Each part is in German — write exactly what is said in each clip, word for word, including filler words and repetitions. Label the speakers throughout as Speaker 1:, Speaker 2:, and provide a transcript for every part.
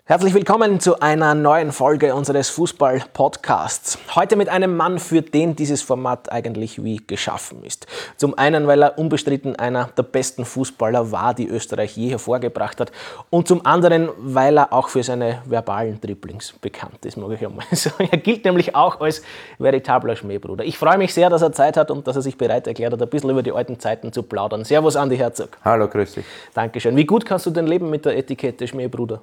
Speaker 1: Herzlich willkommen zu einer neuen Folge unseres Fußball-Podcasts. Heute mit einem Mann, für den dieses Format eigentlich wie geschaffen ist. Zum einen, weil er unbestritten einer der besten Fußballer war, die Österreich je hervorgebracht hat. Und zum anderen, weil er auch für seine verbalen Dribblings bekannt ist, mag ich einmal sagen. Er gilt nämlich auch als veritabler Schmähbruder. Ich freue mich sehr, dass er Zeit hat und dass er sich bereit erklärt hat, ein bisschen über die alten Zeiten zu plaudern. Servus, Andi Herzog.
Speaker 2: Hallo, grüß dich.
Speaker 1: Dankeschön. Wie gut kannst du denn leben mit der Etikette Schmähbruder?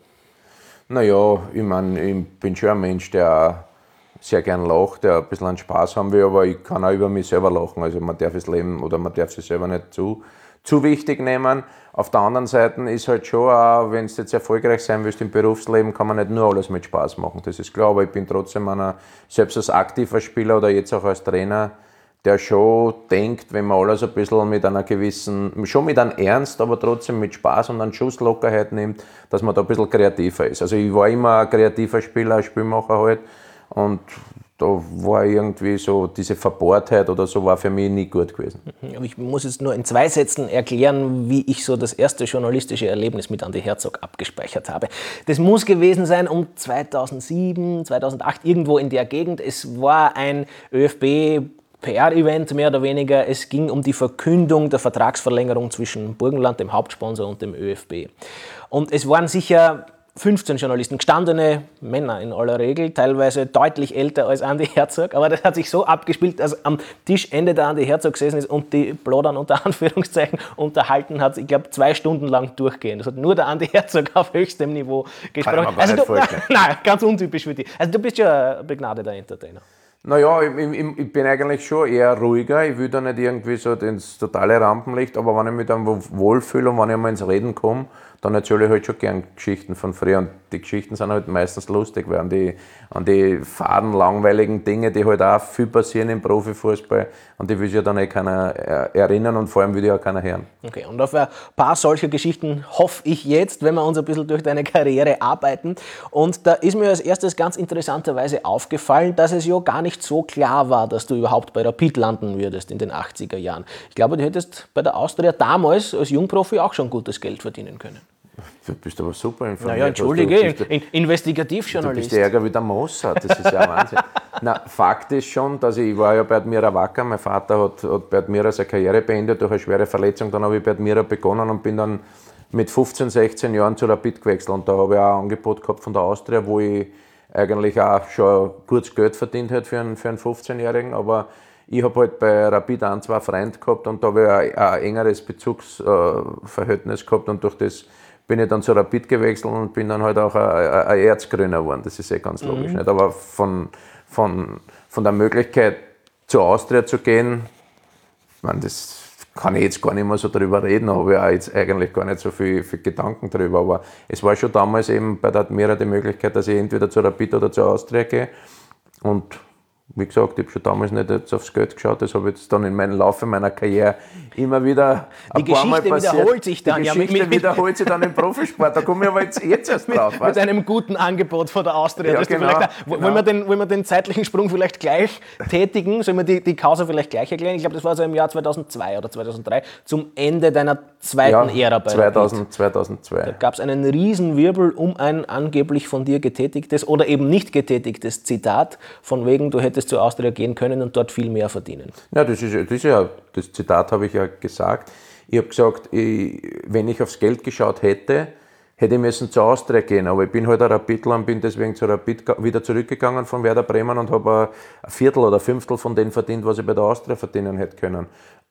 Speaker 2: Naja, ich meine, ich bin schon ein Mensch, der auch sehr gern lacht, der ein bisschen einen Spaß haben will, aber ich kann auch über mich selber lachen. Also man darf das Leben oder man darf sich selber nicht zu, zu wichtig nehmen. Auf der anderen Seite ist halt schon auch, wenn du jetzt erfolgreich sein willst im Berufsleben, kann man nicht nur alles mit Spaß machen. Das ist klar, aber ich bin trotzdem einer, selbst als aktiver Spieler oder jetzt auch als Trainer, der schon denkt, wenn man alles ein bisschen mit einer gewissen, schon mit einem Ernst, aber trotzdem mit Spaß und einer Schuss Lockerheit nimmt, dass man da ein bisschen kreativer ist. Also ich war immer ein kreativer Spieler, ein Spielmacher halt, und da war irgendwie so diese Verbohrtheit oder so war für mich nie gut gewesen.
Speaker 1: Ich muss jetzt nur in zwei Sätzen erklären, wie ich so das erste journalistische Erlebnis mit Andi Herzog abgespeichert habe. Das muss gewesen sein um zweitausendsieben, zweitausendacht, irgendwo in der Gegend. Es war ein ÖFB P R-Event mehr oder weniger. Es ging um die Verkündung der Vertragsverlängerung zwischen Burgenland, dem Hauptsponsor, und dem ÖFB. Und es waren sicher fünfzehn Journalisten, gestandene Männer in aller Regel, teilweise deutlich älter als Andi Herzog, aber das hat sich so abgespielt, dass am Tischende der Andi Herzog gesessen ist und die Plaudern unter Anführungszeichen unterhalten hat, ich glaube zwei Stunden lang durchgehend. Das hat nur der Andi Herzog auf höchstem Niveau gesprochen. Also du, nein, nein, ganz untypisch für dich. Also du bist ja ein begnadeter Entertainer.
Speaker 2: Naja, ich, ich, ich bin eigentlich schon eher ruhiger. Ich will da nicht irgendwie so ins totale Rampenlicht, aber wenn ich mich dann wohlfühle und wenn ich mal ins Reden komme, dann erzähle ich halt schon gern Geschichten von früher. Und die Geschichten sind halt meistens lustig, weil an die, an die faden, langweiligen Dinge, die halt auch viel passieren im Profifußball, und die will sich ja dann eh keiner erinnern und vor allem will ja auch keiner hören.
Speaker 1: Okay, und auf ein paar solcher Geschichten hoffe ich jetzt, wenn wir uns ein bisschen durch deine Karriere arbeiten. Und da ist mir als erstes ganz interessanterweise aufgefallen, dass es ja gar nicht so klar war, dass du überhaupt bei Rapid landen würdest in den achtziger Jahren. Ich glaube, du hättest bei der Austria damals als Jungprofi auch schon gutes Geld verdienen können.
Speaker 2: Du bist aber super informiert.
Speaker 1: Naja, entschuldige, du, du, in, Investigativjournalist.
Speaker 2: Du bist ärger wie der Mossad, das ist ja Wahnsinn. Na, Fakt ist schon, dass ich, ich war ja bei Admira Wacker, mein Vater hat, hat bei Admira seine Karriere beendet durch eine schwere Verletzung, dann habe ich bei Admira begonnen und bin dann mit fünfzehn, sechzehn Jahren zu Rapid gewechselt, und da habe ich auch ein Angebot gehabt von der Austria, wo ich eigentlich auch schon gutes Geld verdient hätte für einen, für einen fünfzehnjährigen, aber ich habe halt bei Rapid ein, zwei Freunde gehabt und da habe ich ein, ein engeres Bezugsverhältnis gehabt, und durch das bin ich dann zu Rapid gewechselt und bin dann halt auch ein, ein Erzgrüner geworden. Das ist eh ganz logisch. Mhm. Nicht? Aber von, von, von der Möglichkeit zur Austria zu gehen, ich meine, das kann ich jetzt gar nicht mehr so drüber reden, da habe ich auch jetzt eigentlich gar nicht so viel, viel Gedanken drüber. Aber es war schon damals eben bei der Admira die Möglichkeit, dass ich entweder zu Rapid oder zur Austria gehe. Und wie gesagt, ich habe schon damals nicht jetzt aufs Geld geschaut, das habe ich jetzt dann in meinem Laufe meiner Karriere immer wieder ein
Speaker 1: die
Speaker 2: paar Mal
Speaker 1: Geschichte
Speaker 2: passiert.
Speaker 1: wiederholt sich dann.
Speaker 2: Die
Speaker 1: Ja,
Speaker 2: Geschichte
Speaker 1: mit, mit,
Speaker 2: wiederholt sich dann im Profisport, da komme ich aber jetzt, jetzt erst drauf.
Speaker 1: Mit, mit einem guten Angebot von der Austria.
Speaker 2: Ja, genau,
Speaker 1: da,
Speaker 2: genau.
Speaker 1: Wollen, wir den, wollen wir den zeitlichen Sprung vielleicht gleich tätigen? Sollen wir die, die Causa vielleicht gleich erklären? Ich glaube, das war so im Jahr zweitausendzwei oder zweitausenddrei, zum Ende deiner zweiten
Speaker 2: ja,
Speaker 1: Ära bei
Speaker 2: zweitausend, zweitausendzwei.
Speaker 1: Da gab es einen Riesenwirbel um ein angeblich von dir getätigtes oder eben nicht getätigtes Zitat, von wegen, du hättest zur Austria gehen können und dort viel mehr verdienen.
Speaker 2: Ja, das ist, das ist ja, das Zitat habe ich ja gesagt. Ich habe gesagt, ich, wenn ich aufs Geld geschaut hätte, hätte ich müssen zur Austria gehen, aber ich bin halt ein Rapidler und bin deswegen zu Rapid wieder zurückgegangen von Werder Bremen und habe ein Viertel oder ein Fünftel von dem verdient, was ich bei der Austria verdienen hätte können.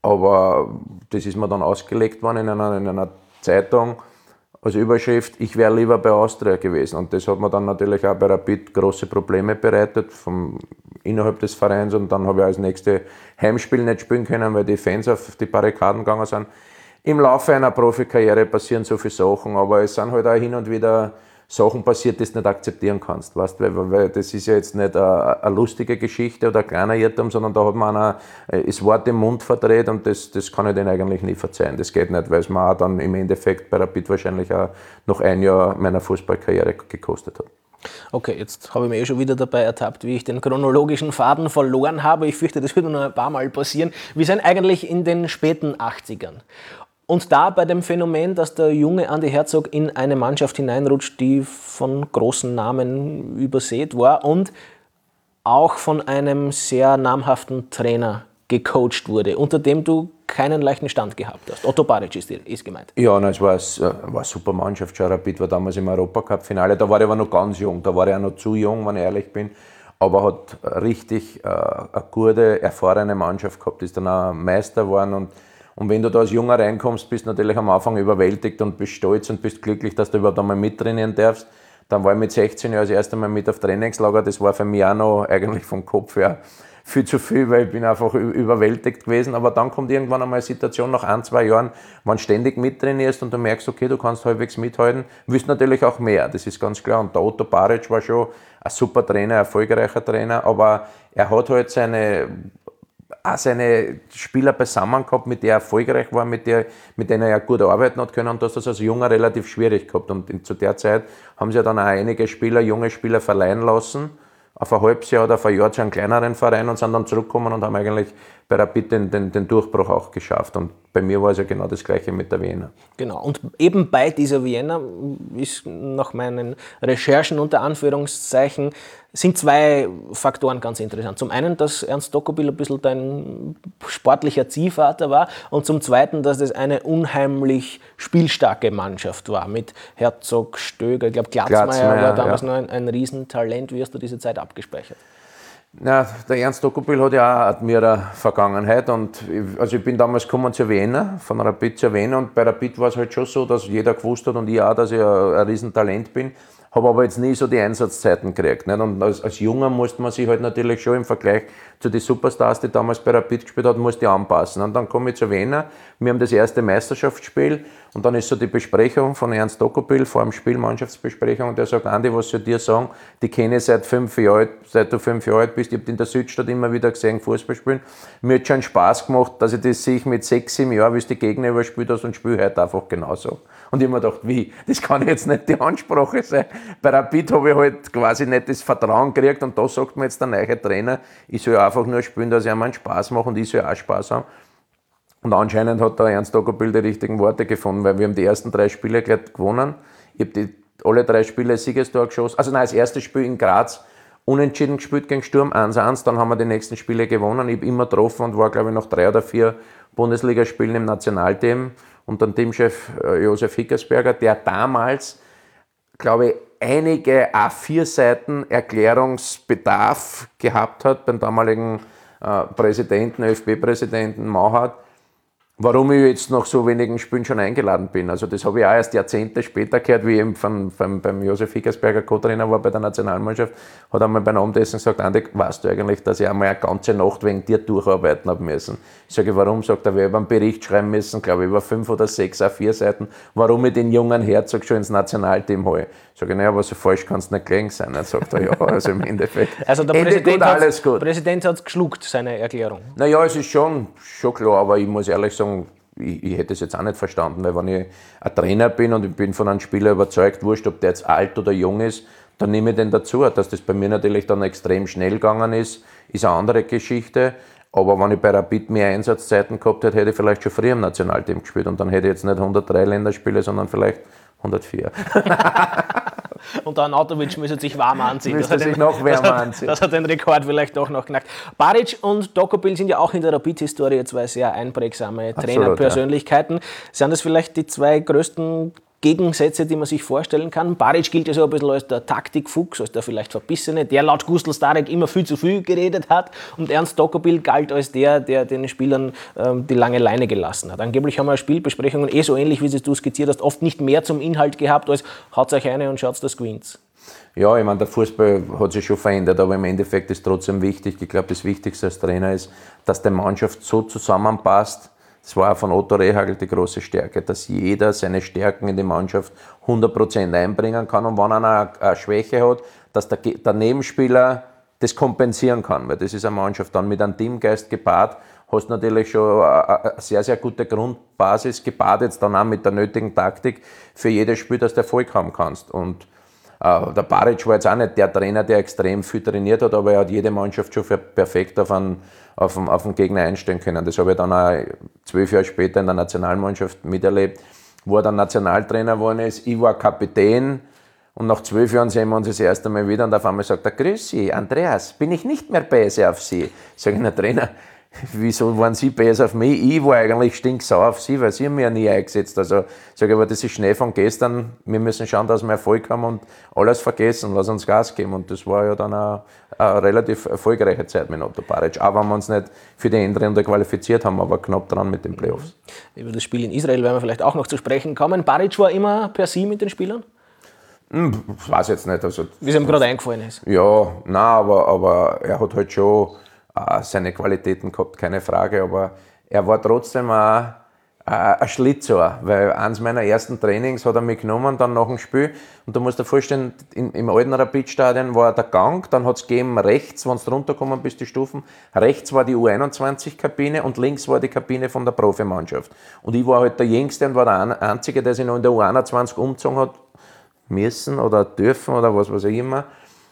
Speaker 2: Aber das ist mir dann ausgelegt worden in einer, in einer Zeitung als Überschrift, ich wäre lieber bei Austria gewesen. Und das hat mir dann natürlich auch bei Rapid große Probleme bereitet, vom, innerhalb des Vereins. Und dann habe ich als nächste Heimspiel nicht spielen können, weil die Fans auf die Barrikaden gegangen sind. Im Laufe einer Profikarriere passieren so viele Sachen, aber es sind halt auch hin und wieder Sachen passiert, die du nicht akzeptieren kannst. Weißt? Weil, weil das ist ja jetzt nicht eine, eine lustige Geschichte oder ein kleiner Irrtum, sondern da hat man einer, das Wort im Mund verdreht, und das, das kann ich denen eigentlich nie verzeihen. Das geht nicht, weil es mir auch dann im Endeffekt bei Rapid wahrscheinlich auch noch ein Jahr meiner Fußballkarriere gekostet hat.
Speaker 1: Okay, jetzt habe ich mich eh schon wieder dabei ertappt, wie ich den chronologischen Faden verloren habe. Ich fürchte, das wird noch ein paar Mal passieren. Wir sind eigentlich in den späten achtzigern. Und da bei dem Phänomen, dass der junge Andi Herzog in eine Mannschaft hineinrutscht, die von großen Namen übersät war und auch von einem sehr namhaften Trainer gecoacht wurde, unter dem du keinen leichten Stand gehabt hast. Otto Baric ist, ist gemeint.
Speaker 2: Ja, nein, es war, es war eine super Mannschaft. Rapid war damals im Europacup-Finale. Da war ich aber noch ganz jung. Da war ich auch noch zu jung, wenn ich ehrlich bin. Aber hat richtig äh, eine gute, erfahrene Mannschaft gehabt. Ist dann auch Meister geworden. Und, und wenn du da als Junger reinkommst, bist du natürlich am Anfang überwältigt und bist stolz und bist glücklich, dass du überhaupt einmal mittrainieren darfst. Dann war ich mit sechzehn Jahren das erste Mal mit auf Trainingslager. Das war für mich auch noch eigentlich vom Kopf her viel zu viel, weil ich bin einfach überwältigt gewesen. Aber dann kommt irgendwann einmal eine Situation nach ein, zwei Jahren, wenn du ständig mittrainierst und du merkst, okay, du kannst halbwegs mithalten, willst natürlich auch mehr, das ist ganz klar. Und der Otto Baric war schon ein super Trainer, ein erfolgreicher Trainer, aber er hat halt seine, auch seine Spieler beisammen gehabt, mit denen er erfolgreich war, mit, der, mit denen er gut arbeiten hat können, und das hat das als Junger relativ schwierig gehabt. Und in, zu der Zeit haben sie ja dann auch einige Spieler, junge Spieler verleihen lassen, auf ein halbes Jahr oder auf ein Jahr zu einem kleineren Verein, und sind dann zurückgekommen und haben eigentlich bei Rapid den, den, den Durchbruch auch geschafft. Und bei mir war es ja genau das Gleiche mit der Vienna.
Speaker 1: Genau, und eben bei dieser Vienna ist nach meinen Recherchen unter Anführungszeichen sind zwei Faktoren ganz interessant. Zum einen, dass Ernst Dokobil ein bisschen dein sportlicher Ziehvater war, und zum zweiten, dass das eine unheimlich spielstarke Mannschaft war mit Herzog, Stöger, ich glaube Glatzmeier, Glatzmeier war damals ja noch ein, ein Riesentalent. Wie hast du diese Zeit abgespeichert?
Speaker 2: Ja, der Ernst Dokobil hat ja auch eine Vergangenheit, und ich, also ich bin damals gekommen zur Vienna, von Rapid zur Vienna, und bei Rapid war es halt schon so, dass jeder gewusst hat und ich auch, dass ich ein, ein Riesentalent bin, habe aber jetzt nie so die Einsatzzeiten gekriegt. Nicht? Und als, als Junger musste man sich halt natürlich schon im Vergleich zu den Superstars, die damals bei Rapid gespielt hat, musste ich anpassen. Und dann komme ich zur Vienna, wir haben das erste Meisterschaftsspiel, und dann ist so die Besprechung von Ernst Dokobil vor dem Spiel, Mannschaftsbesprechung, und der sagt: Andi, was soll ich dir sagen? Die kenne ich seit fünf Jahren, seit du fünf Jahre alt bist. Ich habe in der Südstadt immer wieder gesehen, Fußball spielen. Mir hat schon Spaß gemacht, dass ich das sehe mit sechs, sieben Jahren, wie du die Gegner überspielt hast, und spiele heute einfach genauso. Und ich habe mir gedacht, wie? Das kann jetzt nicht die Ansprache sein. Bei Rapid habe ich halt quasi nicht das Vertrauen gekriegt, und da sagt mir jetzt der neue Trainer, ich soll einfach nur spielen, dass ich einmal einen Spaß mache, und ich soll auch Spaß haben. Und anscheinend hat der Ernst Dokobil die richtigen Worte gefunden, weil wir haben die ersten drei Spiele gleich gewonnen. Ich habe die, alle drei Spiele Siegestor geschossen. Also nein, das erste Spiel in Graz unentschieden gespielt gegen Sturm, eins eins. Dann haben wir die nächsten Spiele gewonnen. Ich habe immer getroffen und war, glaube ich, noch drei oder vier Bundesligaspielen im Nationalteam. Und dann Teamchef Josef Hickersberger, der damals, glaube ich, einige A vier Seiten Erklärungsbedarf gehabt hat beim damaligen äh, Präsidenten, ÖFB-Präsidenten Mauhardt, warum ich jetzt nach so wenigen Spielen schon eingeladen bin. Also das habe ich auch erst Jahrzehnte später gehört, wie ich eben von, von, beim Josef Hickersberger Co-Trainer war bei der Nationalmannschaft, hat einmal beim Abendessen gesagt: Andi, weißt du eigentlich, dass ich einmal eine ganze Nacht wegen dir durcharbeiten habe müssen? Ich sage: Warum? Sagt er: wir haben einen Bericht schreiben müssen, glaube ich, über fünf oder sechs A vier Seiten, warum ich den jungen Herzog schon ins Nationalteam hole. Ich sage: naja, aber so falsch kann es nicht gelegen sein. Dann sagt er: ja, also im Endeffekt.
Speaker 1: Also der
Speaker 2: Ende
Speaker 1: Präsident,
Speaker 2: gut, alles gut.
Speaker 1: Der Präsident hat es geschluckt, seine Erklärung.
Speaker 2: Naja, es ist schon, schon klar, aber ich muss ehrlich sagen, Ich, ich hätte es jetzt auch nicht verstanden, weil wenn ich ein Trainer bin und ich bin von einem Spieler überzeugt, wurscht, ob der jetzt alt oder jung ist, dann nehme ich den dazu. Dass das bei mir natürlich dann extrem schnell gegangen ist, ist eine andere Geschichte. Aber wenn ich bei Rapid mehr Einsatzzeiten gehabt hätte, hätte ich vielleicht schon früher im Nationalteam gespielt, und dann hätte ich jetzt nicht hundertdrei Länderspiele, sondern vielleicht hundertvier.
Speaker 1: Und der Anatovic müsste sich warm anziehen.
Speaker 2: Müsste sich
Speaker 1: den,
Speaker 2: noch wärmer
Speaker 1: das hat,
Speaker 2: anziehen.
Speaker 1: Das hat den Rekord vielleicht doch noch knackt. Baric und Dokobil sind ja auch in der Rapid-Historie zwei sehr einprägsame Trainerpersönlichkeiten. Ja. Sind das vielleicht die zwei größten Gegensätze, die man sich vorstellen kann? Baric gilt ja so ein bisschen als der Taktikfuchs, als der vielleicht Verbissene, der laut Gustl Starek immer viel zu viel geredet hat, und Ernst Dokobil galt als der, der den Spielern ähm, die lange Leine gelassen hat. Angeblich haben wir Spielbesprechungen, eh so ähnlich wie du es skizziert hast, oft nicht mehr zum Inhalt gehabt, als haut euch eine und schaut das gewinnt.
Speaker 2: Ja, ich meine, der Fußball hat sich schon verändert, aber im Endeffekt ist trotzdem wichtig, ich glaube, das Wichtigste als Trainer ist, dass die Mannschaft so zusammenpasst. Das war auch von Otto Rehhagel die große Stärke, dass jeder seine Stärken in die Mannschaft hundert Prozent einbringen kann, und wenn einer eine Schwäche hat, dass der, der Nebenspieler das kompensieren kann, weil das ist eine Mannschaft dann mit einem Teamgeist gepaart, hast natürlich schon eine sehr, sehr gute Grundbasis, gepaart jetzt dann auch mit der nötigen Taktik für jedes Spiel, dass du Erfolg haben kannst. Und Äh, der Baric war jetzt auch nicht der Trainer, der extrem viel trainiert hat, aber er hat jede Mannschaft schon für perfekt auf einen, auf, einen, auf einen Gegner einstellen können. Das habe ich dann auch zwölf Jahre später in der Nationalmannschaft miterlebt, wo er dann Nationaltrainer geworden ist. Ich war Kapitän. Und nach zwölf Jahren sehen wir uns das erste Mal wieder und auf einmal sagt er, grüß Sie, Andreas, bin ich nicht mehr böse auf Sie? Sag ich, na Trainer, wieso waren Sie böse auf mich? Ich war eigentlich stinksauer auf Sie, weil Sie haben mich ja nie eingesetzt. Also sag ich, aber das ist Schnee von gestern, wir müssen schauen, dass wir Erfolg haben und alles vergessen, lass uns Gas geben. Und das war ja dann eine, eine relativ erfolgreiche Zeit mit Otto Baric, auch wenn wir uns nicht für die Endrunde qualifiziert haben, aber knapp dran mit den Playoffs.
Speaker 1: Über das Spiel in Israel werden wir vielleicht auch noch zu sprechen kommen. Baric war immer per Sie mit den Spielern?
Speaker 2: Hm, ich weiß jetzt nicht. Also,
Speaker 1: wie es ihm gerade eingefallen ist.
Speaker 2: Ja, nein, aber, aber er hat halt schon äh, seine Qualitäten gehabt, keine Frage. Aber er war trotzdem auch äh, ein Schlitzohr, weil eines meiner ersten Trainings hat er mich genommen, dann nach dem Spiel. Und du musst dir vorstellen, in, im alten Rapid-Stadion war der Gang, dann hat es gegeben rechts, wenn du runtergekommen bist, die Stufen, rechts war die U einundzwanzig-Kabine und links war die Kabine von der Profimannschaft. Und ich war halt der Jüngste und war der Einzige, der sich noch in der U einundzwanzig umgezogen hat, müssen oder dürfen oder was weiß ich immer.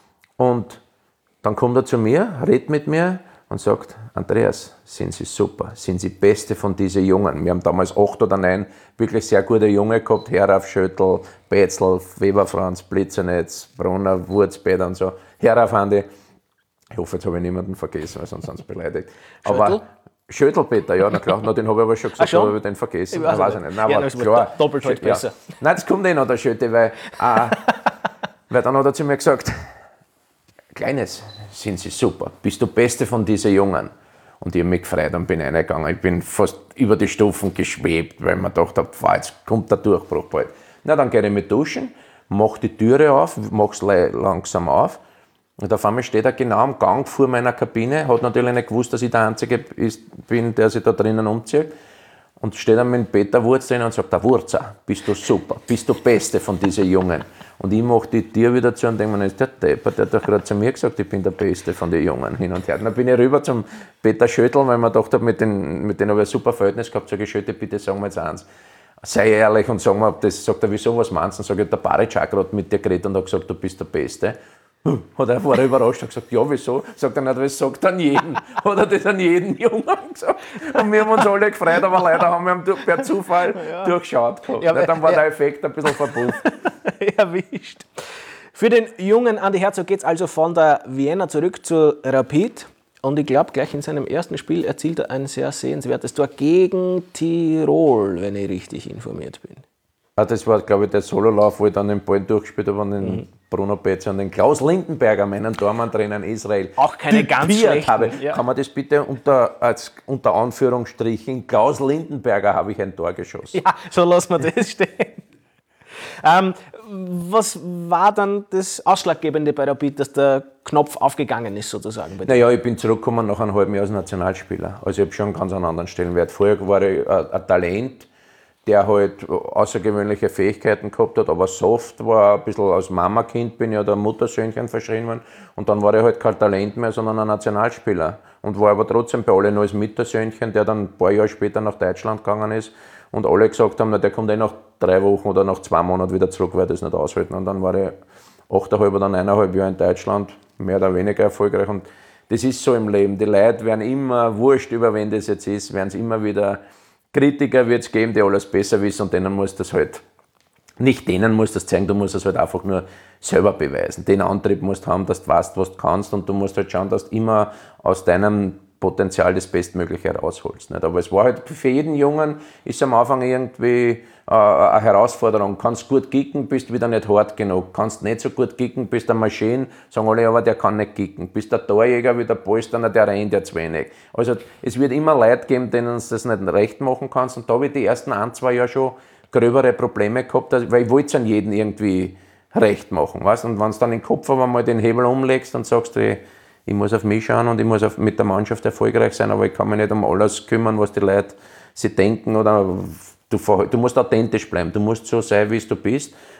Speaker 2: Und dann kommt er zu mir, redet mit mir und sagt, Andreas, sind Sie super, sind Sie Beste von diesen Jungen. Wir haben damals acht oder neun wirklich sehr gute Junge gehabt, Herauf, Schöttl, Betzl, Weber Franz, Blitzernetz, Brunner, Wurzbäder und so. Herauf, Andi. Ich hoffe, jetzt habe ich niemanden vergessen, weil sonst sind sie beleidigt. Aber Schöttelpeter, ja, na klar, na, den habe ich aber schon gesagt, aber ich den vergessen. Ich weiß, weiß ich nicht. Nein,
Speaker 1: ja,
Speaker 2: aber klar,
Speaker 1: doppelt halt
Speaker 2: ja.
Speaker 1: besser.
Speaker 2: Nein, das kommt eh noch, der Schöte, weil, äh, weil dann hat er zu mir gesagt, Kleines, sind Sie super, bist du Beste von diesen Jungen. Und ich habe mich gefreut und bin reingegangen. Ich bin fast über die Stufen geschwebt, weil man gedacht habe, jetzt kommt der Durchbruch bald. Na, dann gehe ich mit duschen, mache die Türe auf, mache es langsam auf. Und auf einmal steht er genau am Gang vor meiner Kabine, hat natürlich nicht gewusst, dass ich der Einzige bin, der sich da drinnen umzieht. Und steht dann mit Peter Wurz drin und sagt, der Wurzer, bist du super, bist du Beste von diesen Jungen. Und ich mache die Tür wieder zu und denke mir, ist der Depper, der hat doch gerade zu mir gesagt, ich bin der Beste von den Jungen, hin und her. Und dann bin ich rüber zum Peter Schöttl, weil man gedacht habe, mit denen, mit denen habe ich ein super Verhältnis gehabt, sage ich, Schötte, bitte sagen wir jetzt eins. Sei ehrlich und sag mir, das sagt er, wieso, was meinst du? Dann sage ich, der Baric hat gerade mit dir geredet und hat gesagt, du bist der Beste. Hat er, war er überrascht und gesagt, ja, wieso? Sagt er nicht, das sagt an jeden. Hat er das an jeden Jungen gesagt. Und wir haben uns alle gefreut, aber leider haben wir ihn per Zufall ja. durchschaut gehabt. Ja, dann war ja. der Effekt ein bisschen verpufft.
Speaker 1: Erwischt. Für den jungen Andi Herzog geht es also von der Vienna zurück zu Rapid. Und ich glaube, gleich in seinem ersten Spiel erzielt er ein sehr sehenswertes Tor gegen Tirol, wenn ich richtig informiert bin.
Speaker 2: Ah, das war, glaube ich, der Sololauf, wo ich dann den Ball durchgespielt habe an den mhm. Bruno Betze und den Klaus Lindenberger, meinen Tormann-Trainer in Israel.
Speaker 1: Auch keine ganz schlechten.
Speaker 2: Habe. Ja. Kann man das bitte unter, als, unter Anführungsstrichen, Klaus Lindenberger habe ich ein Tor geschossen.
Speaker 1: Ja, so lassen wir das stehen. ähm, was war dann das Ausschlaggebende bei Rapid, dass der Knopf aufgegangen ist, sozusagen? Bei
Speaker 2: naja, ich bin zurückgekommen nach einem halben Jahr als Nationalspieler. Also ich habe schon einen ganz anderen Stellenwert. Vorher war ich ein, ein Talent, der halt außergewöhnliche Fähigkeiten gehabt hat, aber soft war, ein bisschen als Mamakind bin ich ja der Muttersöhnchen verschrien worden. Und dann war ich halt kein Talent mehr, sondern ein Nationalspieler. Und war aber trotzdem bei allen als Muttersöhnchen, der dann ein paar Jahre später nach Deutschland gegangen ist. Und alle gesagt haben, na, der kommt eh nach drei Wochen oder nach zwei Monaten wieder zurück, weil das nicht aushalten. Und dann war ich achteinhalb oder neuneinhalb Jahre in Deutschland, mehr oder weniger erfolgreich. Und das ist so im Leben. Die Leute werden immer, wurscht über wen das jetzt ist, werden es immer wieder Kritiker wird es geben, die alles besser wissen und denen muss das halt, nicht denen muss das zeigen, du musst es halt einfach nur selber beweisen. Den Antrieb musst du haben, dass du weißt, was du kannst und du musst halt schauen, dass du immer aus deinem Potenzial das Bestmögliche herausholst. Nicht? Aber es war halt für jeden Jungen, ist am Anfang irgendwie äh, eine Herausforderung. Kannst gut kicken, bist wieder nicht hart genug. Kannst nicht so gut kicken, bist eine Maschine, sagen alle, aber der kann nicht kicken. Bist der Torjäger wie der Polsterner, der rennt ja zu wenig. Also es wird immer Leute geben, denen du das nicht recht machen kannst. Und da habe ich die ersten ein, zwei Jahre schon gröbere Probleme gehabt, weil ich wollte es an jeden irgendwie recht machen. Weißt? Und wenn du dann im Kopf aber mal den Hebel umlegst und sagst, ich, ich muss auf mich schauen und ich muss auf, mit der Mannschaft erfolgreich sein, aber ich kann mich nicht um alles kümmern, was die Leute sich denken. Oder du, du musst authentisch bleiben, du musst so sein, wie du bist.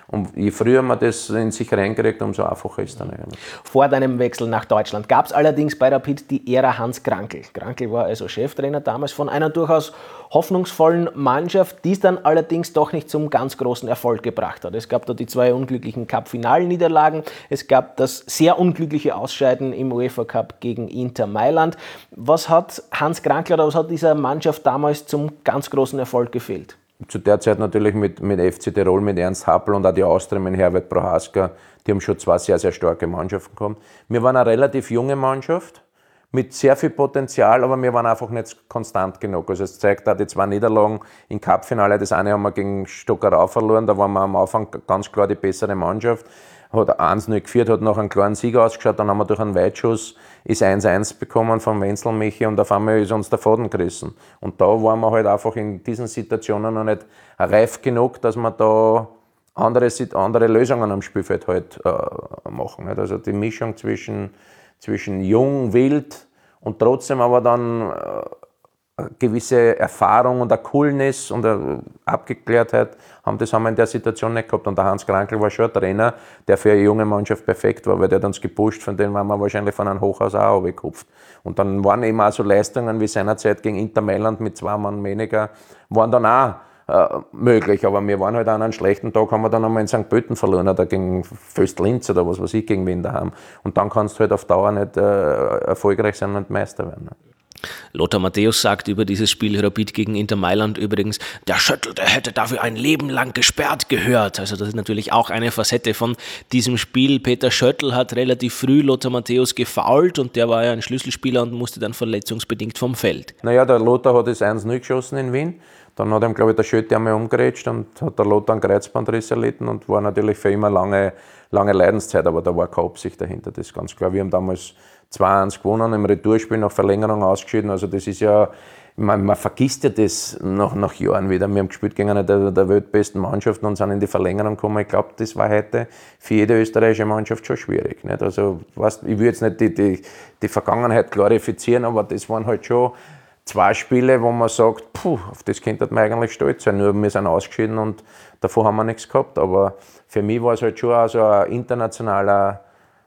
Speaker 2: Und je früher man das in sich reinkriegt, umso einfacher ist es dann eigentlich.
Speaker 1: Vor deinem Wechsel nach Deutschland gab es allerdings bei Rapid die Ära Hans Krankl. Krankl war also Cheftrainer damals von einer durchaus hoffnungsvollen Mannschaft, die es dann allerdings doch nicht zum ganz großen Erfolg gebracht hat. Es gab da die zwei unglücklichen Cup-Finalniederlagen, es gab das sehr unglückliche Ausscheiden im UEFA Cup gegen Inter Mailand. Was hat Hans Krankl oder was hat dieser Mannschaft damals zum ganz großen Erfolg gefehlt?
Speaker 2: Zu der Zeit natürlich mit, mit F C Tirol, mit Ernst Happel und auch die Austria mit Herbert Prohaska, die haben schon zwei sehr, sehr starke Mannschaften gehabt. Wir waren eine relativ junge Mannschaft mit sehr viel Potenzial, aber wir waren einfach nicht konstant genug. Also es zeigt auch die zwei Niederlagen im Cup-Finale. Das eine haben wir gegen Stockerau verloren, da waren wir am Anfang ganz klar die bessere Mannschaft. Hat eins null geführt, hat nach einem klaren Sieg ausgeschaut, dann haben wir durch einen Weitschuss ist eins eins bekommen vom Wenzel Michi und auf einmal ist uns der Faden gerissen. Und da waren wir halt einfach in diesen Situationen noch nicht reif genug, dass wir da andere, andere Lösungen am Spielfeld halt äh, machen. Nicht? Also die Mischung zwischen, zwischen jung, wild und trotzdem aber dann äh, eine gewisse Erfahrung und eine Coolness und eine Abgeklärtheit haben, das haben wir in der Situation nicht gehabt. Und der Hans Krankl war schon ein Trainer, der für eine junge Mannschaft perfekt war, weil der hat uns gepusht, von dem waren wir wahrscheinlich von einem Hochhaus auch runtergekupft. Und dann waren eben auch so Leistungen wie seinerzeit gegen Inter Mailand mit zwei Mann weniger, waren dann auch äh, möglich. Aber wir waren halt an einem schlechten Tag, haben wir dann einmal in Sankt Pölten verloren oder gegen Föst-Linz oder was weiß ich, gegen wen daheim. Und dann kannst du halt auf Dauer nicht äh, erfolgreich sein und Meister werden. Ne?
Speaker 1: Lothar Matthäus sagt über dieses Spiel Rapid gegen Inter Mailand übrigens, der Schöttl, der hätte dafür ein Leben lang gesperrt gehört. Also das ist natürlich auch eine Facette von diesem Spiel. Peter Schöttl hat relativ früh Lothar Matthäus gefoult und der war ja ein Schlüsselspieler und musste dann verletzungsbedingt vom Feld.
Speaker 2: Naja, der Lothar hat das eins null geschossen in Wien. Dann hat ihm, glaube ich, der Schöttl einmal umgerätscht und hat der Lothar einen Kreuzbandriss erlitten und war natürlich für immer lange, lange Leidenszeit, aber da war keine Absicht dahinter, das ist ganz klar. Wir haben damals zwei eins gewonnen, im Retourspiel nach Verlängerung ausgeschieden. Also das ist ja, man, man vergisst ja das nach, nach Jahren wieder. Wir haben gespielt gegen eine der, der weltbesten Mannschaften und sind in die Verlängerung gekommen. Ich glaube, das war heute für jede österreichische Mannschaft schon schwierig. Nicht? Also, weißt, ich will jetzt nicht die, die, die Vergangenheit glorifizieren, aber das waren halt schon zwei Spiele, wo man sagt, puh, auf das könnte man eigentlich stolz sein. Nur wir sind ausgeschieden und davor haben wir nichts gehabt. Aber für mich war es halt schon auch so ein internationaler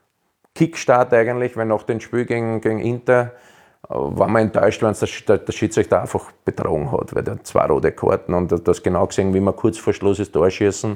Speaker 2: Kickstart eigentlich, weil nach dem Spiel gegen, gegen Inter äh, war man enttäuscht, wenn der, der Schiedsrichter einfach betrogen hat, weil der hat zwei rote Karten und du hast genau gesehen, wie man kurz vor Schluss das Tor schießen.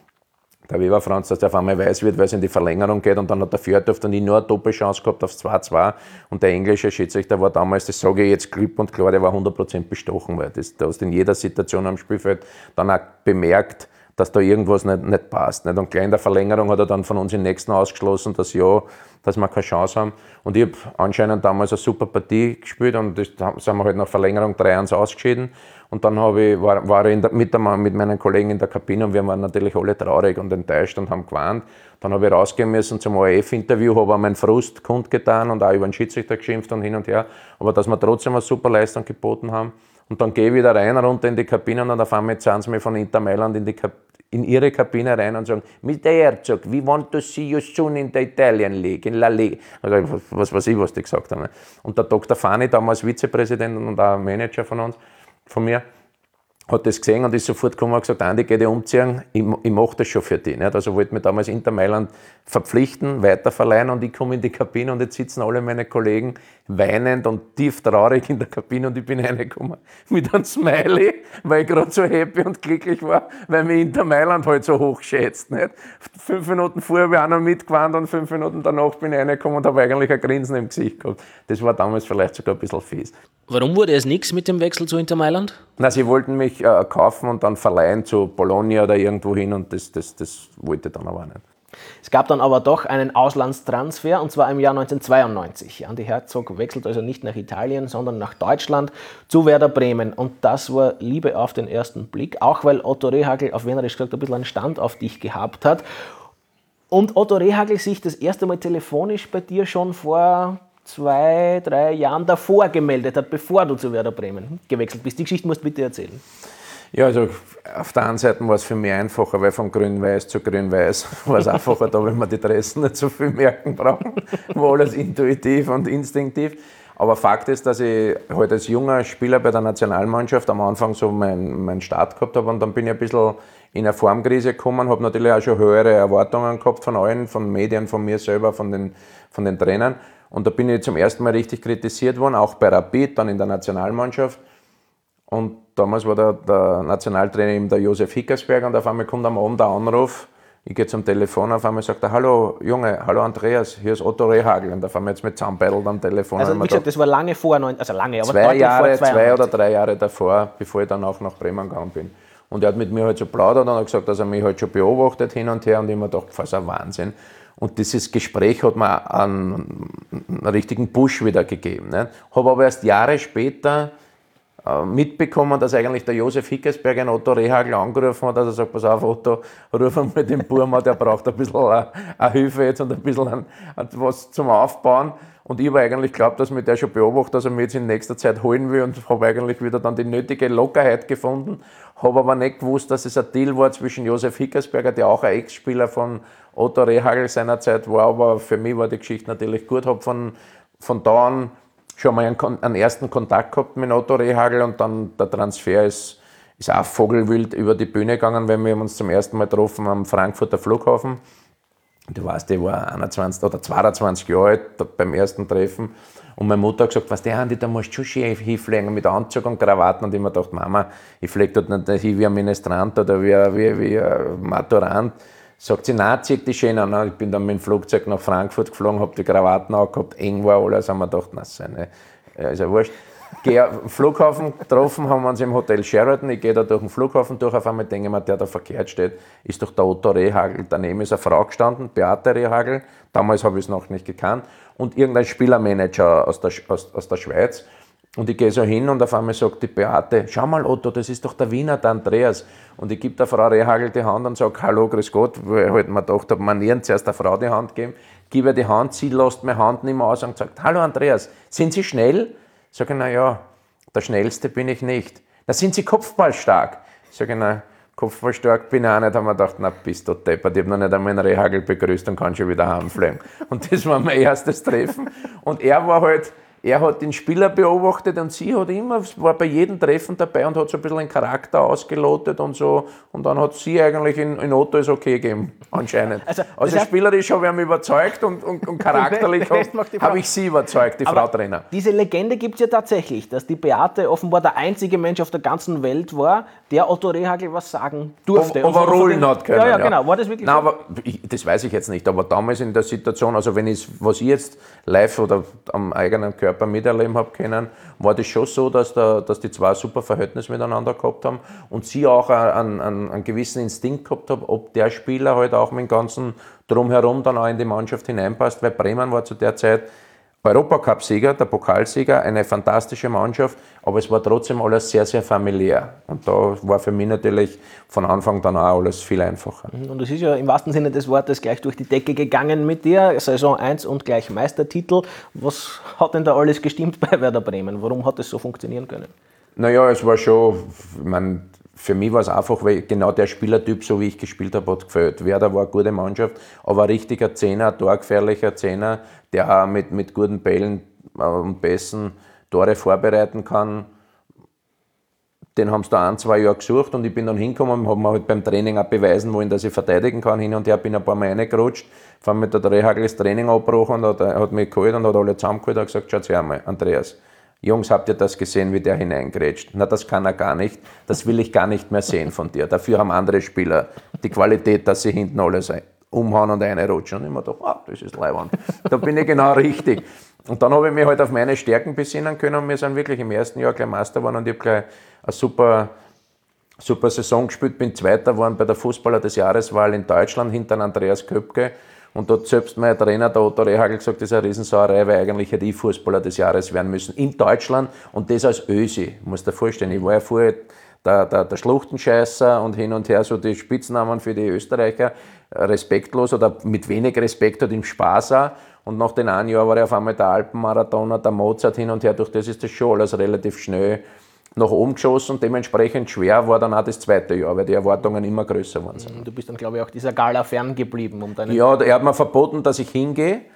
Speaker 2: Der Weber Franz, dass der auf einmal weiß wird, weil es in die Verlängerung geht und dann hat der Fjordhoff dann nur eine Doppelchance gehabt aufs zwei zwei und der englische Schiedsrichter war damals, das sage ich jetzt klipp und klar, der war hundert Prozent bestochen, weil das, du hast in jeder Situation am Spielfeld dann auch bemerkt, dass da irgendwas nicht, nicht passt. Nicht? Und gleich in der Verlängerung hat er dann von uns den nächsten ausgeschlossen, dass ja, dass wir keine Chance haben. Und ich habe anscheinend damals eine super Partie gespielt und das sind wir halt nach Verlängerung drei eins ausgeschieden. Und dann ich, war, war ich in der, mit, der, mit meinen Kollegen in der Kabine und wir waren natürlich alle traurig und enttäuscht und haben gewarnt. Dann habe ich rausgehen müssen zum O R F-Interview, habe auch meinen Frust kundgetan und auch über den Schiedsrichter geschimpft und hin und her. Aber dass wir trotzdem eine super Leistung geboten haben. Und dann gehe ich wieder rein, runter in die Kabine und auf einmal zahlen sie mich von Inter Mailand in, die Kab- in ihre Kabine rein und sagen, Mister Herzog, we want to see you soon in the Italian League, in La Liga. Also, was weiß ich, was die gesagt haben. Und der Doktor Fani, damals Vizepräsident und auch Manager von uns, von mir, hat das gesehen und ist sofort gekommen und gesagt, Andi, geh dich umziehen, ich, ich mache das schon für dich. Nicht? Also wollte mich damals Inter Mailand verpflichten, weiterverleihen und ich komme in die Kabine und jetzt sitzen alle meine Kollegen weinend und tief traurig in der Kabine und ich bin reingekommen mit einem Smiley, weil ich gerade so happy und glücklich war, weil mich Inter Mailand halt so hoch schätzt. Nicht? Fünf Minuten vorher habe ich auch noch mitgewandt und fünf Minuten danach bin ich reingekommen und habe eigentlich ein Grinsen im Gesicht gehabt. Das war damals vielleicht sogar ein bisschen fies.
Speaker 1: Warum wurde es nichts mit dem Wechsel zu Inter Mailand?
Speaker 2: Na, sie wollten mich äh, kaufen und dann verleihen zu Bologna oder irgendwo hin und das, das, das wollte ich dann aber nicht.
Speaker 1: Es gab dann aber doch einen Auslandstransfer und zwar im Jahr neunzehnhundertzweiundneunzig. Andi Herzog wechselt also nicht nach Italien, sondern nach Deutschland zu Werder Bremen. Und das war Liebe auf den ersten Blick, auch weil Otto Rehhagel auf Wienerisch gesagt ein bisschen einen Stand auf dich gehabt hat. Und Otto Rehhagel sich das erste Mal telefonisch bei dir schon vor zwei, drei Jahren davor gemeldet hat, bevor du zu Werder Bremen gewechselt bist. Die Geschichte musst du bitte erzählen.
Speaker 2: Ja, also auf der einen Seite war es für mich einfacher, weil von grün-weiß zu grün-weiß war es einfacher da, wenn wir die Dressen nicht so viel merken brauchen, war alles intuitiv und instinktiv. Aber Fakt ist, dass ich halt als junger Spieler bei der Nationalmannschaft am Anfang so meinen mein Start gehabt habe und dann bin ich ein bisschen in eine Formkrise gekommen, habe natürlich auch schon höhere Erwartungen gehabt von allen, von Medien, von mir selber, von den, von den Trainern. Und da bin ich zum ersten Mal richtig kritisiert worden, auch bei Rapid, dann in der Nationalmannschaft. Und damals war der, der Nationaltrainer eben der Josef Hickersberger und auf einmal kommt am Abend der Anruf, ich gehe zum Telefon, auf einmal sagt er, hallo Junge, hallo Andreas, hier ist Otto Rehhagel. Und auf einmal jetzt mit zusammenbettelt am Telefon.
Speaker 1: Also wie gesagt, gedacht, das war lange vor, also lange, aber
Speaker 2: zwei Jahre,
Speaker 1: vor
Speaker 2: zwei oder drei Jahre davor, bevor ich dann auch nach Bremen gegangen bin. Und er hat mit mir halt so plaudert und hat gesagt, dass er mich halt schon beobachtet hin und her und ich mir gedacht, das ist ein Wahnsinn. Und dieses Gespräch hat mir einen, einen richtigen Push wieder gegeben. Ne? Habe aber erst Jahre später mitbekommen, dass eigentlich der Josef Hickersberger einen Otto Rehhagel angerufen hat, dass er sagt, pass auf Otto, ruf mal den Burm an, der braucht ein bisschen eine, eine Hilfe jetzt und ein bisschen ein, was zum Aufbauen. Und ich habe eigentlich geglaubt, dass mich der schon beobachtet, dass er mich jetzt in nächster Zeit holen will und habe eigentlich wieder dann die nötige Lockerheit gefunden, habe aber nicht gewusst, dass es ein Deal war zwischen Josef Hickersberger, der auch ein Ex-Spieler von Otto Rehhagel seinerzeit war, aber für mich war die Geschichte natürlich gut, habe von, von da an schon mal einen, einen ersten Kontakt gehabt mit Otto Rehhagel und dann der Transfer ist, ist auch vogelwild über die Bühne gegangen, weil wir uns zum ersten Mal getroffen am Frankfurter Flughafen. Du weißt, ich war einundzwanzig oder zweiundzwanzig Jahre alt beim ersten Treffen und meine Mutter hat gesagt, was der Andi, da musst du schon schön hinfliegen mit Anzug und Krawatten und ich mir gedacht, Mama, ich fliege dort nicht hin wie ein Ministrant oder wie, wie, wie ein Maturant. Sagt sie, nein, zieh die schön an. Ich bin dann mit dem Flugzeug nach Frankfurt geflogen, habe die Krawatten angehabt, eng war alles, haben wir gedacht, na, seine, ist ja wurscht. Gehe am Flughafen getroffen, haben wir uns im Hotel Sheraton, ich gehe da durch den Flughafen durch, auf einmal denke ich mir, der da verkehrt steht, ist doch der Otto Rehhagel. Daneben ist eine Frau gestanden, Beate Rehhagel, damals habe ich es noch nicht gekannt, und irgendein Spielermanager aus der, aus, aus der Schweiz. Und ich gehe so hin und auf einmal sagt die Beate, schau mal Otto, das ist doch der Wiener, der Andreas. Und ich gebe der Frau Rehhagel die Hand und sage, hallo, grüß Gott, weil ich halt mir gedacht habe, Manieren, zuerst der Frau die Hand geben. Gebe ihr die Hand, sie lässt meine Hand nicht mehr aus und sagt, hallo Andreas, sind Sie schnell? Sage ich, na ja, der Schnellste bin ich nicht. Na, sind Sie kopfballstark? Sage ich, na, kopfballstark bin ich auch nicht. Da haben wir gedacht, na, bist du deppert, ich habe noch nicht einmal einen Rehhagel begrüßt und kann schon wieder heimfliegen. Und das war mein erstes Treffen. Und er war halt, er hat den Spieler beobachtet und sie hat immer, war bei jedem Treffen dabei und hat so ein bisschen den Charakter ausgelotet und so. Und dann hat sie eigentlich in, in Otto es okay gegeben, anscheinend. Also, also spielerisch habe ich ihn überzeugt und, und, und charakterlich habe hab ich sie überzeugt, die Aber Frau Trainer.
Speaker 1: Diese Legende gibt es ja tatsächlich, dass die Beate offenbar der einzige Mensch auf der ganzen Welt war, der Otto Rehhagel was sagen durfte.
Speaker 2: Overrulen hat können.
Speaker 1: Ja, ja, genau. War das wirklich
Speaker 2: Nein,
Speaker 1: so?
Speaker 2: aber ich, das weiß ich jetzt nicht, aber damals in der Situation, also wenn ich, was ich jetzt live oder am eigenen Körper miterleben habe können, war das schon so, dass, der, dass die zwei ein super Verhältnis miteinander gehabt haben und sie auch einen, einen, einen gewissen Instinkt gehabt haben, ob der Spieler halt auch mit dem ganzen Drumherum dann auch in die Mannschaft hineinpasst, weil Bremen war zu der Zeit Europacup-Sieger, der Pokalsieger, eine fantastische Mannschaft, aber es war trotzdem alles sehr, sehr familiär. Und da war für mich natürlich von Anfang dann auch alles viel einfacher.
Speaker 1: Und es ist ja im wahrsten Sinne des Wortes gleich durch die Decke gegangen mit dir, Saison eins und gleich Meistertitel. Was hat denn da alles gestimmt bei Werder Bremen? Warum hat es so funktionieren können?
Speaker 2: Naja, es war schon, ich meine, für mich war es einfach, weil genau der Spielertyp, so wie ich gespielt habe, hat gefällt. Werder war eine gute Mannschaft, aber ein richtiger Zehner, ein torgefährlicher Zehner, der auch mit, mit guten Bällen und Pässen Tore vorbereiten kann. Den haben sie da ein, zwei Jahre gesucht und ich bin dann hingekommen und habe mir halt beim Training auch beweisen wollen, dass ich verteidigen kann. Hin und her bin ein paar Mal reingerutscht, vor allem mit der Rehhagel das Training abgebrochen und er hat mich geholt und hat alle zusammengeholt und gesagt, schaut her mal, Andreas, Jungs, habt ihr das gesehen, wie der hineingrätscht? Na, das kann er gar nicht. Das will ich gar nicht mehr sehen von dir. Dafür haben andere Spieler die Qualität, dass sie hinten alles umhauen und reinrutschen. Und ich mir gedacht, ah, das ist leiwand. Da bin ich genau richtig. Und dann habe ich mich halt auf meine Stärken besinnen können und wir sind wirklich im ersten Jahr gleich Meister geworden und ich habe gleich eine super, super Saison gespielt. Bin Zweiter geworden bei der Fußballer des Jahreswahl in Deutschland hinter Andreas Köpke. Und da hat selbst mein Trainer, der Otto Rehhagel, gesagt, das ist eine Riesensauerei, weil eigentlich hätte ich Fußballer des Jahres werden müssen. In Deutschland und das als Ösi, muss dir vorstellen. Ich war ja vorher der, der, der Schluchtenscheißer und hin und her so die Spitznamen für die Österreicher, respektlos oder mit wenig Respekt und im Spaß auch. Und nach den einen Jahren war ich auf einmal der Alpenmarathoner, der Mozart hin und her. Durch das ist das schon alles relativ schnell nach oben geschossen und dementsprechend schwer war dann auch das zweite Jahr, weil die Erwartungen immer größer waren.
Speaker 1: Du bist dann, glaube ich, auch dieser Gala ferngeblieben. Um deine
Speaker 2: ja, er hat mir verboten, dass ich hingehe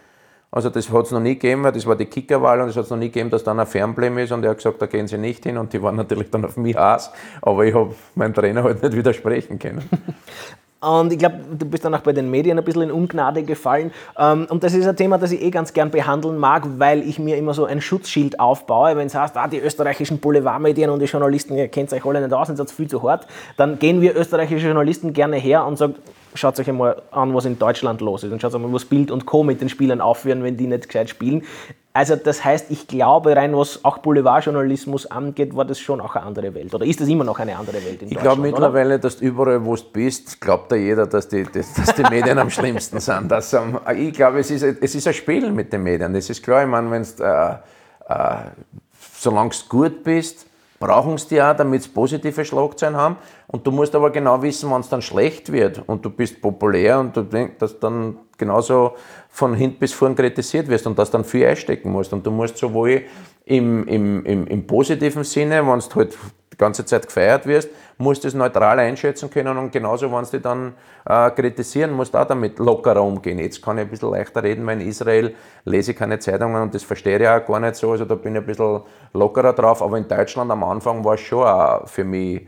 Speaker 2: Also das hat es noch nie gegeben, das war die Kickerwahl und es hat es noch nie gegeben, dass dann ein Fernblem ist und er hat gesagt, da gehen sie nicht hin und die waren natürlich dann auf mich heiß, aber ich habe meinem Trainer halt nicht widersprechen können.
Speaker 1: Und ich glaube, du bist dann auch bei den Medien ein bisschen in Ungnade gefallen. Und das ist ein Thema, das ich eh ganz gern behandeln mag, weil ich mir immer so ein Schutzschild aufbaue. Wenn es heißt, ah, die österreichischen Boulevardmedien und die Journalisten, ihr kennt euch alle nicht aus, das ist viel zu hart, dann gehen wir österreichische Journalisten gerne her und sagen, schaut euch einmal an, was in Deutschland los ist und schaut euch mal, was Bild und Co. mit den Spielern aufführen, wenn die nicht gescheit spielen. Also das heißt, ich glaube, rein was auch Boulevardjournalismus angeht, war das schon auch eine andere Welt. Oder ist das immer noch eine andere Welt in
Speaker 2: ich
Speaker 1: Deutschland? Ich
Speaker 2: glaube mittlerweile, dass du überall, wo du bist, glaubt da jeder, dass die, dass, dass die Medien am schlimmsten sind. Dass, um, ich glaube, es ist, es ist ein Spiel mit den Medien. Das ist klar, ich meine, wenn du, äh, äh, solange du gut bist, brauchen sie die auch, damit sie positive Schlagzeilen haben. Und du musst aber genau wissen, wann es dann schlecht wird und du bist populär und du denkst, dass dann genauso von hinten bis vorn kritisiert wirst und dass dann viel einstecken musst. Und du musst sowohl im, im, im, im positiven Sinne, wenn du halt die ganze Zeit gefeiert wirst, musst du es neutral einschätzen können und genauso, wenn du dich dann äh, kritisieren musst, auch damit lockerer umgehen. Jetzt kann ich ein bisschen leichter reden, weil in Israel lese ich keine Zeitungen und das verstehe ich auch gar nicht so, also da bin ich ein bisschen lockerer drauf, aber in Deutschland am Anfang war es schon auch für mich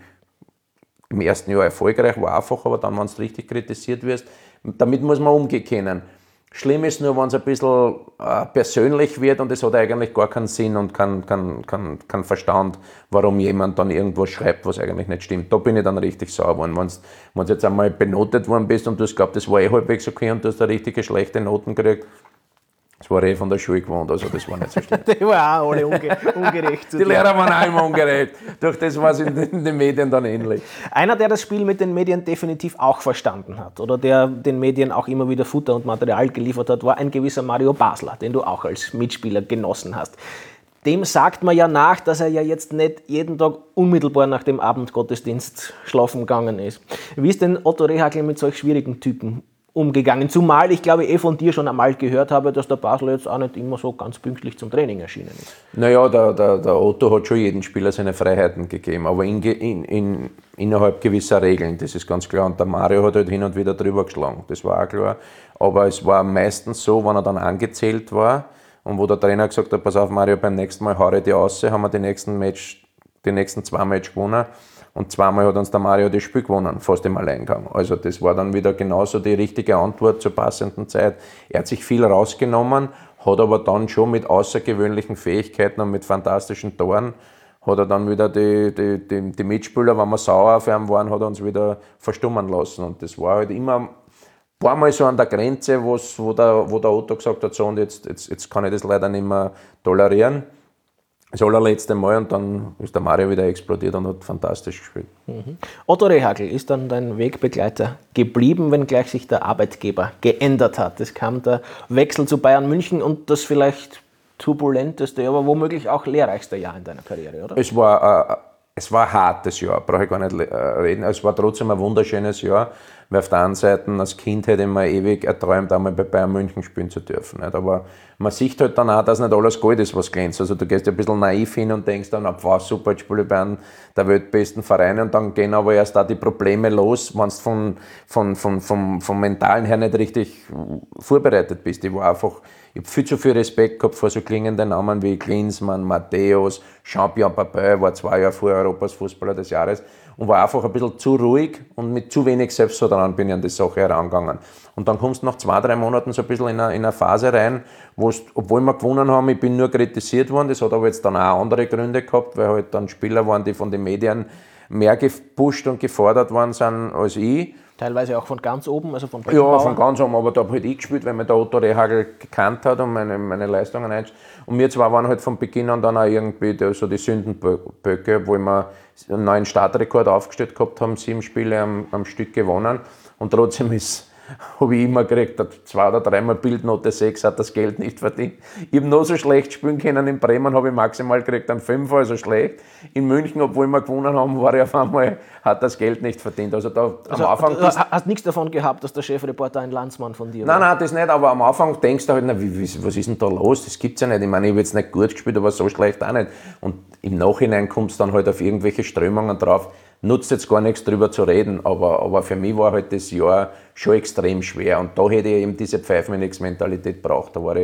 Speaker 2: im ersten Jahr erfolgreich, war einfach, aber dann, wenn du richtig kritisiert wirst, damit muss man umgehen können. Schlimm ist nur, wenn es ein bisschen äh, persönlich wird und es hat eigentlich gar keinen Sinn und keinen kein, kein, kein Verstand, warum jemand dann irgendwas schreibt, was eigentlich nicht stimmt. Da bin ich dann richtig sauer geworden. Wenn du jetzt einmal benotet worden bist und du hast glaubt, das war eh halbwegs okay und du hast da richtige schlechte Noten gekriegt, das war eh von der Schule gewohnt, also das war nicht so schlimm.
Speaker 1: Die waren auch alle unge ungerecht.
Speaker 2: Die Lehrer waren auch immer ungerecht. Durch das war es in, in den Medien dann ähnlich.
Speaker 1: Einer, der das Spiel mit den Medien definitiv auch verstanden hat oder der den Medien auch immer wieder Futter und Material geliefert hat, war ein gewisser Mario Basler, den du auch als Mitspieler genossen hast. Dem sagt man ja nach, dass er ja jetzt nicht jeden Tag unmittelbar nach dem Abendgottesdienst schlafen gegangen ist. Wie ist denn Otto Rehhagel mit solch schwierigen Typen umgegangen? Zumal ich glaube eh von dir schon einmal gehört habe, dass der Basler jetzt auch nicht immer so ganz pünktlich zum Training erschienen ist.
Speaker 2: Naja, der, der, der Otto hat schon jedem Spieler seine Freiheiten gegeben, aber in, in, in, innerhalb gewisser Regeln, das ist ganz klar. Und der Mario hat halt hin und wieder drüber geschlagen, das war auch klar. Aber es war meistens so, wenn er dann angezählt war und wo der Trainer gesagt hat, pass auf Mario, beim nächsten Mal haue ich dich raus, haben wir die nächsten, Match, die nächsten zwei Match gewonnen. Und zweimal hat uns der Mario das Spiel gewonnen, fast im Alleingang. Also das war dann wieder genauso die richtige Antwort zur passenden Zeit. Er hat sich viel rausgenommen, hat aber dann schon mit außergewöhnlichen Fähigkeiten und mit fantastischen Toren, hat er dann wieder die, die, die, die Mitspieler, wenn wir sauer auf ihn waren, hat er uns wieder verstummen lassen. Und das war halt immer ein paar Mal so an der Grenze, wo der, wo der Otto gesagt hat, so und jetzt, jetzt, jetzt kann ich das leider nicht mehr tolerieren. Das allerletzte Mal und dann ist der Mario wieder explodiert und hat fantastisch gespielt.
Speaker 1: Mhm. Otto Rehhagel ist dann dein Wegbegleiter geblieben, wenngleich sich der Arbeitgeber geändert hat. Es kam der Wechsel zu Bayern München und das vielleicht turbulenteste, aber womöglich auch lehrreichste Jahr in deiner Karriere, oder?
Speaker 2: Es war, äh, es war ein hartes Jahr, brauche ich gar nicht äh, reden. Es war trotzdem ein wunderschönes Jahr, weil auf der einen Seite als Kind hätte ich mir ewig erträumt, einmal bei Bayern München spielen zu dürfen. Nicht? Aber man sieht halt dann auch, dass nicht alles Gold ist, was glänzt. Also du gehst ein bisschen naiv hin und denkst dann, wow, super, jetzt spiele ich bei einem der weltbesten Vereine und dann gehen aber erst da die Probleme los, wenn du von, von, von, vom, vom Mentalen her nicht richtig vorbereitet bist. Ich war einfach, ich habe viel zu viel Respekt gehabt vor so klingenden Namen wie Klinsmann, Matthäus, Jean-Pierre Papin, war zwei Jahre vor Europas Fußballer des Jahres und war einfach ein bisschen zu ruhig und mit zu wenig Selbstvertrauen bin ich an die Sache herangegangen. Und dann kommst du nach zwei, drei Monaten so ein bisschen in eine, in eine Phase rein, wo es, obwohl wir gewonnen haben, ich bin nur kritisiert worden, das hat aber jetzt dann auch andere Gründe gehabt, weil halt dann Spieler waren, die von den Medien mehr gepusht und gefordert worden sind als ich.
Speaker 1: Teilweise auch von ganz oben, also von
Speaker 2: Ja, von ganz oben, aber da habe halt ich gespielt, weil mir der Otto Rehhagel gekannt hat und meine, meine Leistungen einschätzt. Und wir zwei waren halt von Beginn an dann auch irgendwie so die Sündenböcke, wo wir einen neuen Startrekord aufgestellt gehabt haben, sieben Spiele am, am Stück gewonnen. Und trotzdem ist, habe ich immer gekriegt, zwei oder dreimal Bildnote sechs, hat das Geld nicht verdient. Ich habe noch so schlecht spielen können, in Bremen habe ich maximal gekriegt, einen Fünfer, also schlecht. In München, obwohl wir gewonnen haben, war ich auf einmal, hat das Geld nicht verdient. Also da
Speaker 1: also,
Speaker 2: am Anfang...
Speaker 1: Du hast nichts davon gehabt, dass der Chefreporter ein Landsmann von dir
Speaker 2: war? Nein,
Speaker 1: war?
Speaker 2: nein, das nicht, aber am Anfang denkst du halt, na, wie, wie, was ist denn da los? Das gibt's ja nicht. Ich meine, ich habe jetzt nicht gut gespielt, aber so schlecht auch nicht. Und im Nachhinein kommst du dann halt auf irgendwelche Strömungen drauf. Nutzt jetzt gar nichts drüber zu reden, aber, aber für mich war halt das Jahr schon extrem schwer und da hätte ich eben diese Pfeifen-Mentalität braucht. Da war ich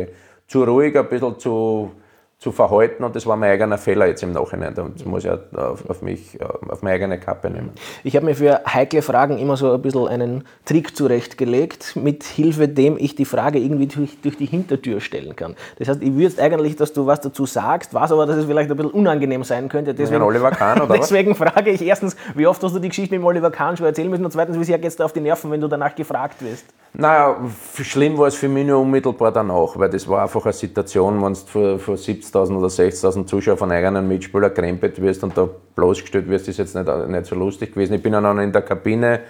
Speaker 2: zu ruhig, ein bisschen zu, zu verhalten und das war mein eigener Fehler jetzt im Nachhinein. Das muss ich auf, auf mich, auf meine eigene Kappe nehmen.
Speaker 1: Ich habe mir für heikle Fragen immer so ein bisschen einen Trick zurechtgelegt, mit Hilfe dem ich die Frage irgendwie durch, durch die Hintertür stellen kann. Das heißt, ich würde eigentlich, dass du was dazu sagst, weiß aber, dass es vielleicht ein bisschen unangenehm sein könnte. Deswegen,
Speaker 2: Oliver Kahn, oder
Speaker 1: deswegen frage ich erstens, wie oft hast du die Geschichte mit dem Oliver Kahn schon erzählen müssen und zweitens, wie sehr geht es dir auf die Nerven, wenn du danach gefragt wirst?
Speaker 2: Naja, schlimm war es für mich nur unmittelbar danach, weil das war einfach eine Situation, wenn du vor, vor siebzigtausend oder sechzigtausend Zuschauern von eigenen Mitspielern krempelt wirst und da bloßgestellt wirst, ist jetzt nicht, nicht so lustig gewesen. Ich bin dann in der Kabine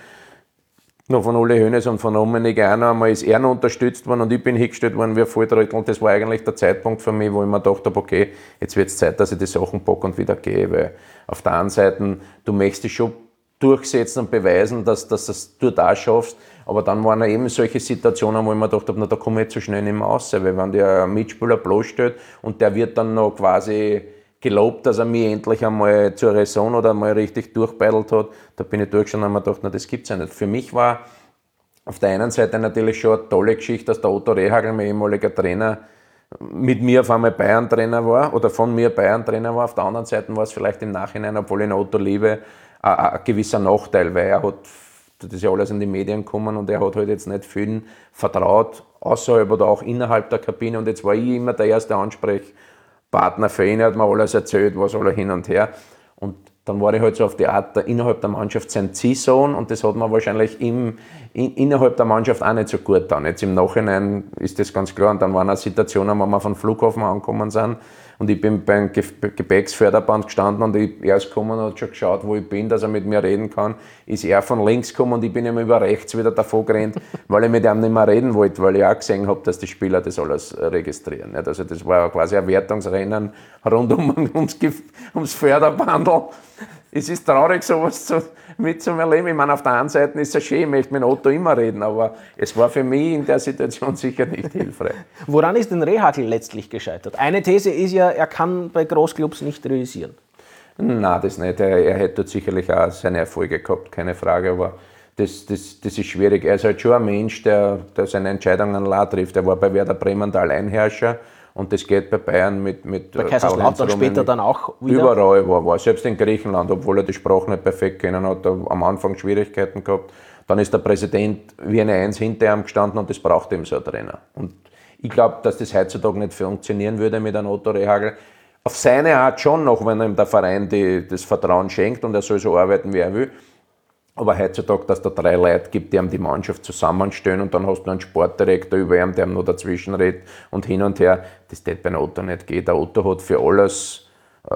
Speaker 2: noch von Uli Hoeneß und von Dominik Einer einmal ist er noch unterstützt worden und ich bin hingestellt worden wie ein Volltrottel und das war eigentlich der Zeitpunkt für mich, wo ich mir gedacht habe, okay, jetzt wird es Zeit, dass ich die Sachen packe und wieder gehe, weil auf der einen Seite, du möchtest dich schon durchsetzen und beweisen, dass, dass du das schaffst. Aber dann waren eben solche Situationen, wo ich mir gedacht habe, na, da komme ich jetzt so schnell nicht mehr raus. Weil wenn der Mitspieler bloßstellt und der wird dann noch quasi gelobt, dass er mich endlich einmal zur Raison oder einmal richtig durchbeidelt hat, da bin ich durchgeschaut und habe mir gedacht, na, das gibt es ja nicht. Für mich war auf der einen Seite natürlich schon eine tolle Geschichte, dass der Otto Rehhagel, mein ehemaliger Trainer, mit mir auf einmal Bayern-Trainer war oder von mir Bayern-Trainer war. Auf der anderen Seite war es vielleicht im Nachhinein, obwohl ich den Otto liebe, ein, ein gewisser Nachteil, weil er hat, das ist ja alles in die Medien gekommen und er hat halt jetzt nicht vielen vertraut, außerhalb oder auch innerhalb der Kabine und jetzt war ich immer der erste Ansprechpartner für ihn, er hat mir alles erzählt, was alle hin und her und dann war ich halt so auf die Art der, innerhalb der Mannschaft sein Ziehsohn und das hat mir wahrscheinlich im, in, innerhalb der Mannschaft auch nicht so gut getan. Jetzt im Nachhinein ist das ganz klar und dann waren auch Situationen, wo wir vom Flughafen angekommen sind und ich bin beim Gepäcksförderband gestanden und ich, er ist gekommen und hat schon geschaut, wo ich bin, dass er mit mir reden kann. Ist er von links gekommen und ich bin immer über rechts wieder davor gerannt, weil ich mit ihm nicht mehr reden wollte, weil ich auch gesehen habe, dass die Spieler das alles registrieren. Also das war quasi ein Wertungsrennen rund um, ums, ums Förderbandel. Es ist traurig, sowas zu, mitzuerleben. Ich meine, auf der einen Seite ist es schön, ich möchte mit Otto immer reden, aber es war für mich in der Situation sicher nicht hilfreich.
Speaker 1: Woran ist denn Rehhagel letztlich gescheitert? Eine These ist ja, er kann bei Großclubs nicht realisieren.
Speaker 2: Nein, das nicht. Er, er hätte sicherlich auch seine Erfolge gehabt, keine Frage, aber das, das, das ist schwierig. Er ist halt schon ein Mensch, der, der seine Entscheidungen allein trifft. Er war bei Werder Bremen der Alleinherrscher. Und das geht bei Bayern mit, mit
Speaker 1: bei Kaiserslautern später dann auch wieder?
Speaker 2: Überall war, war. Selbst in Griechenland, obwohl er die Sprache nicht perfekt kennen hat, er am Anfang Schwierigkeiten gehabt. Dann ist der Präsident wie eine Eins hinter ihm gestanden und das braucht eben so ein Trainer. Und ich glaube, dass das heutzutage nicht funktionieren würde mit einem Otto Rehhagel. Auf seine Art schon noch, wenn ihm der Verein die, das Vertrauen schenkt und er soll so arbeiten, wie er will. Aber heutzutage, dass es da drei Leute gibt, die ihm die Mannschaft zusammenstellen und dann hast du einen Sportdirektor über ihm, der ihm noch dazwischen redet und hin und her. Das wird bei Otto nicht gehen. Der Otto hat für alles äh,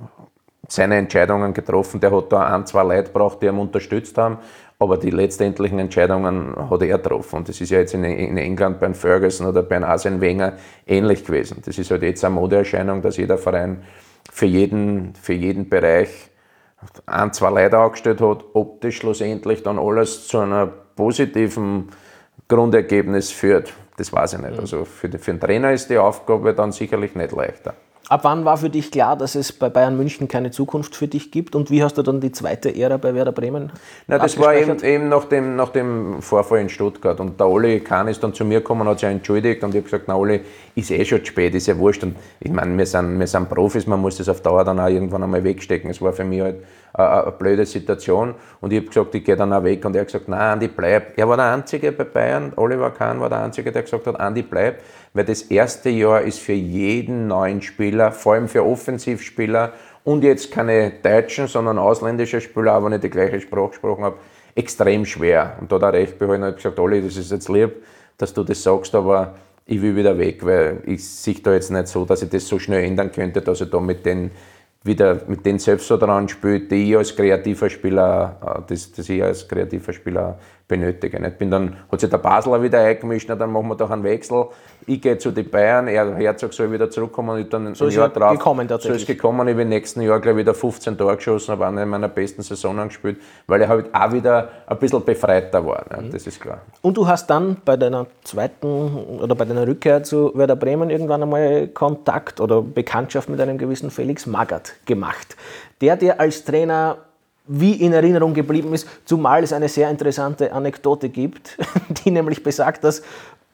Speaker 2: seine Entscheidungen getroffen. Der hat da ein, zwei Leute gebraucht, die ihn unterstützt haben. Aber die letztendlichen Entscheidungen hat er getroffen. Und das ist ja jetzt in, in England beim Ferguson oder beim Arsene Wenger ähnlich gewesen. Das ist halt jetzt eine Modeerscheinung, dass jeder Verein für jeden, für jeden Bereich ein, zwei Leute angestellt hat, ob das schlussendlich dann alles zu einem positiven Grundergebnis führt, das weiß ich nicht. Also für, die, für den Trainer ist die Aufgabe dann sicherlich nicht leichter.
Speaker 1: Ab wann war für dich klar, dass es bei Bayern München keine Zukunft für dich gibt und wie hast du dann die zweite Ära bei Werder Bremen
Speaker 2: Na, das war eben, eben nach, dem, nach dem Vorfall in Stuttgart und der Oli Kahn ist dann zu mir gekommen und hat sich entschuldigt und ich habe gesagt, na Oli, ist eh schon zu spät, ist ja wurscht und ich meine, wir sind, wir sind Profis, man muss das auf Dauer dann auch irgendwann einmal wegstecken. Es war für mich halt eine, eine blöde Situation und ich habe gesagt, ich gehe dann auch weg und er hat gesagt, nein, Andi, bleib. Er war der Einzige bei Bayern, Oliver Kahn war der Einzige, der gesagt hat, Andi, bleib, weil das erste Jahr ist für jeden neuen Spieler, vor allem für Offensivspieler und jetzt keine deutschen, sondern ausländische Spieler, aber nicht die gleiche Sprache gesprochen habe, extrem schwer. Und da hat er recht behalten und hat gesagt, Oli, das ist jetzt lieb, dass du das sagst, aber ich will wieder weg, weil ich sehe da jetzt nicht so, dass ich das so schnell ändern könnte, dass ich da mit den wieder mit den selbst so dran spiele, die ich als kreativer Spieler, das, das ich als kreativer Spieler benötige. Ich bin dann, hat sich der Basler wieder eingemischt, dann machen wir doch einen Wechsel. Ich gehe zu den Bayern, er, Herzog soll wieder zurückkommen und dann
Speaker 1: so
Speaker 2: ein Jahr drauf.
Speaker 1: Gekommen,
Speaker 2: so ist gekommen, ich habe im nächsten Jahr gleich wieder fünfzehn Tore geschossen, habe eine meiner besten Saisonen gespielt, weil ich halt auch wieder ein bisschen befreiter war, ne? Das ist klar.
Speaker 1: Und du hast dann bei deiner zweiten oder bei deiner Rückkehr zu Werder Bremen irgendwann einmal Kontakt oder Bekanntschaft mit einem gewissen Felix Magath gemacht, der dir als Trainer wie in Erinnerung geblieben ist, zumal es eine sehr interessante Anekdote gibt, die nämlich besagt, dass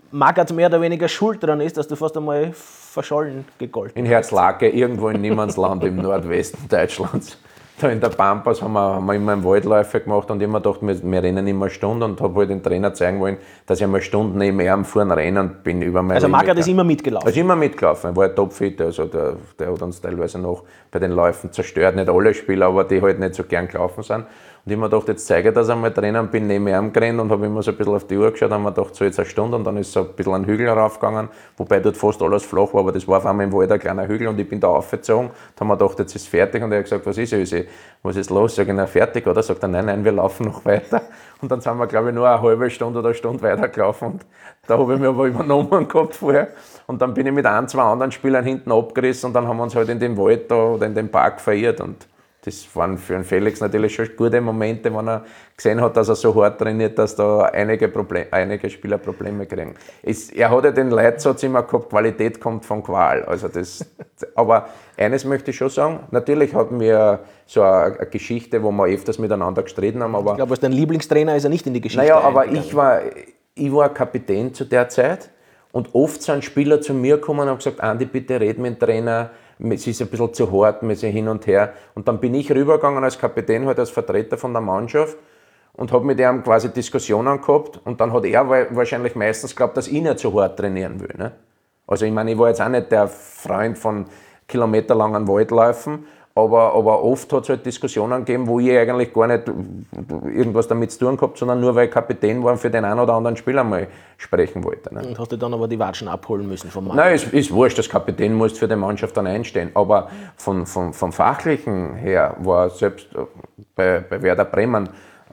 Speaker 1: Magath mehr oder weniger schuld daran ist, dass du fast einmal verschollen gegolten
Speaker 2: In Herzlake, irgendwo in Niemandsland im Nordwesten Deutschlands. Da in der Pampas haben wir, haben wir immer Waldläufe gemacht und immer gedacht, wir, wir rennen immer eine Stunde und habe halt den Trainer zeigen wollen, dass ich einmal eine Stunde neben ihm vorne renne und bin über meine
Speaker 1: Also
Speaker 2: Linie
Speaker 1: Magath ist immer mitgelaufen?
Speaker 2: Er ist immer mitgelaufen, er war topfit, also der, der hat uns teilweise noch bei den Läufen zerstört, nicht alle Spieler, aber die halt nicht so gern gelaufen sind. Und ich habe mir gedacht, jetzt zeige ich das einmal drinnen, bin neben ihm gerannt und habe immer so ein bisschen auf die Uhr geschaut und habe mir gedacht, so jetzt eine Stunde und dann ist so ein bisschen ein Hügel raufgegangen, wobei dort fast alles flach war, aber das war auf einmal im Wald ein kleiner Hügel und ich bin da aufgezogen. Da haben wir gedacht, jetzt ist es fertig und er hat gesagt, was ist Ösi? Was ist los? Sag ich, na fertig, oder? Sagt er, nein, nein, wir laufen noch weiter. Und dann sind wir, glaube ich, nur eine halbe Stunde oder eine Stunde weitergelaufen und da habe ich mich aber übernommen gehabt vorher. Und dann bin ich mit ein, zwei anderen Spielern hinten abgerissen und dann haben wir uns halt in den Wald da oder in den Park verirrt und das waren für den Felix natürlich schon gute Momente, wenn er gesehen hat, dass er so hart trainiert, dass da einige, Problem, einige Spieler Probleme kriegen. Es, er hat ja den Leitsatz immer gehabt, Qualität kommt von Qual. Also das, aber eines möchte ich schon sagen, natürlich hatten wir so eine, eine Geschichte, wo wir öfters miteinander gestritten haben. Aber
Speaker 1: ich glaube, als dein Lieblingstrainer ist er nicht in die Geschichte
Speaker 2: Naja, aber ich war, ich war Kapitän zu der Zeit und oft sind Spieler zu mir gekommen und haben gesagt, Andi, bitte red mit dem Trainer, es ist ein bisschen zu hart, wir sind hin und her. Und dann bin ich rübergegangen als Kapitän, halt als Vertreter von der Mannschaft und habe mit ihm quasi Diskussionen gehabt. Und dann hat er wahrscheinlich meistens geglaubt, dass ich nicht so hart trainieren will. Ne? Also ich meine, ich war jetzt auch nicht der Freund von kilometerlangen Waldläufen, aber, aber oft hat es halt Diskussionen gegeben, wo ich eigentlich gar nicht irgendwas damit zu tun gehabt, sondern nur weil ich Kapitän war und für den einen oder anderen Spieler mal sprechen wollte. Ne?
Speaker 1: Und hast du dann aber die Watschen abholen müssen vom Mann?
Speaker 2: Nein, es ist wurscht, das Kapitän muss für die Mannschaft dann einstehen. Aber von, von, vom Fachlichen her war selbst bei, bei Werder Bremen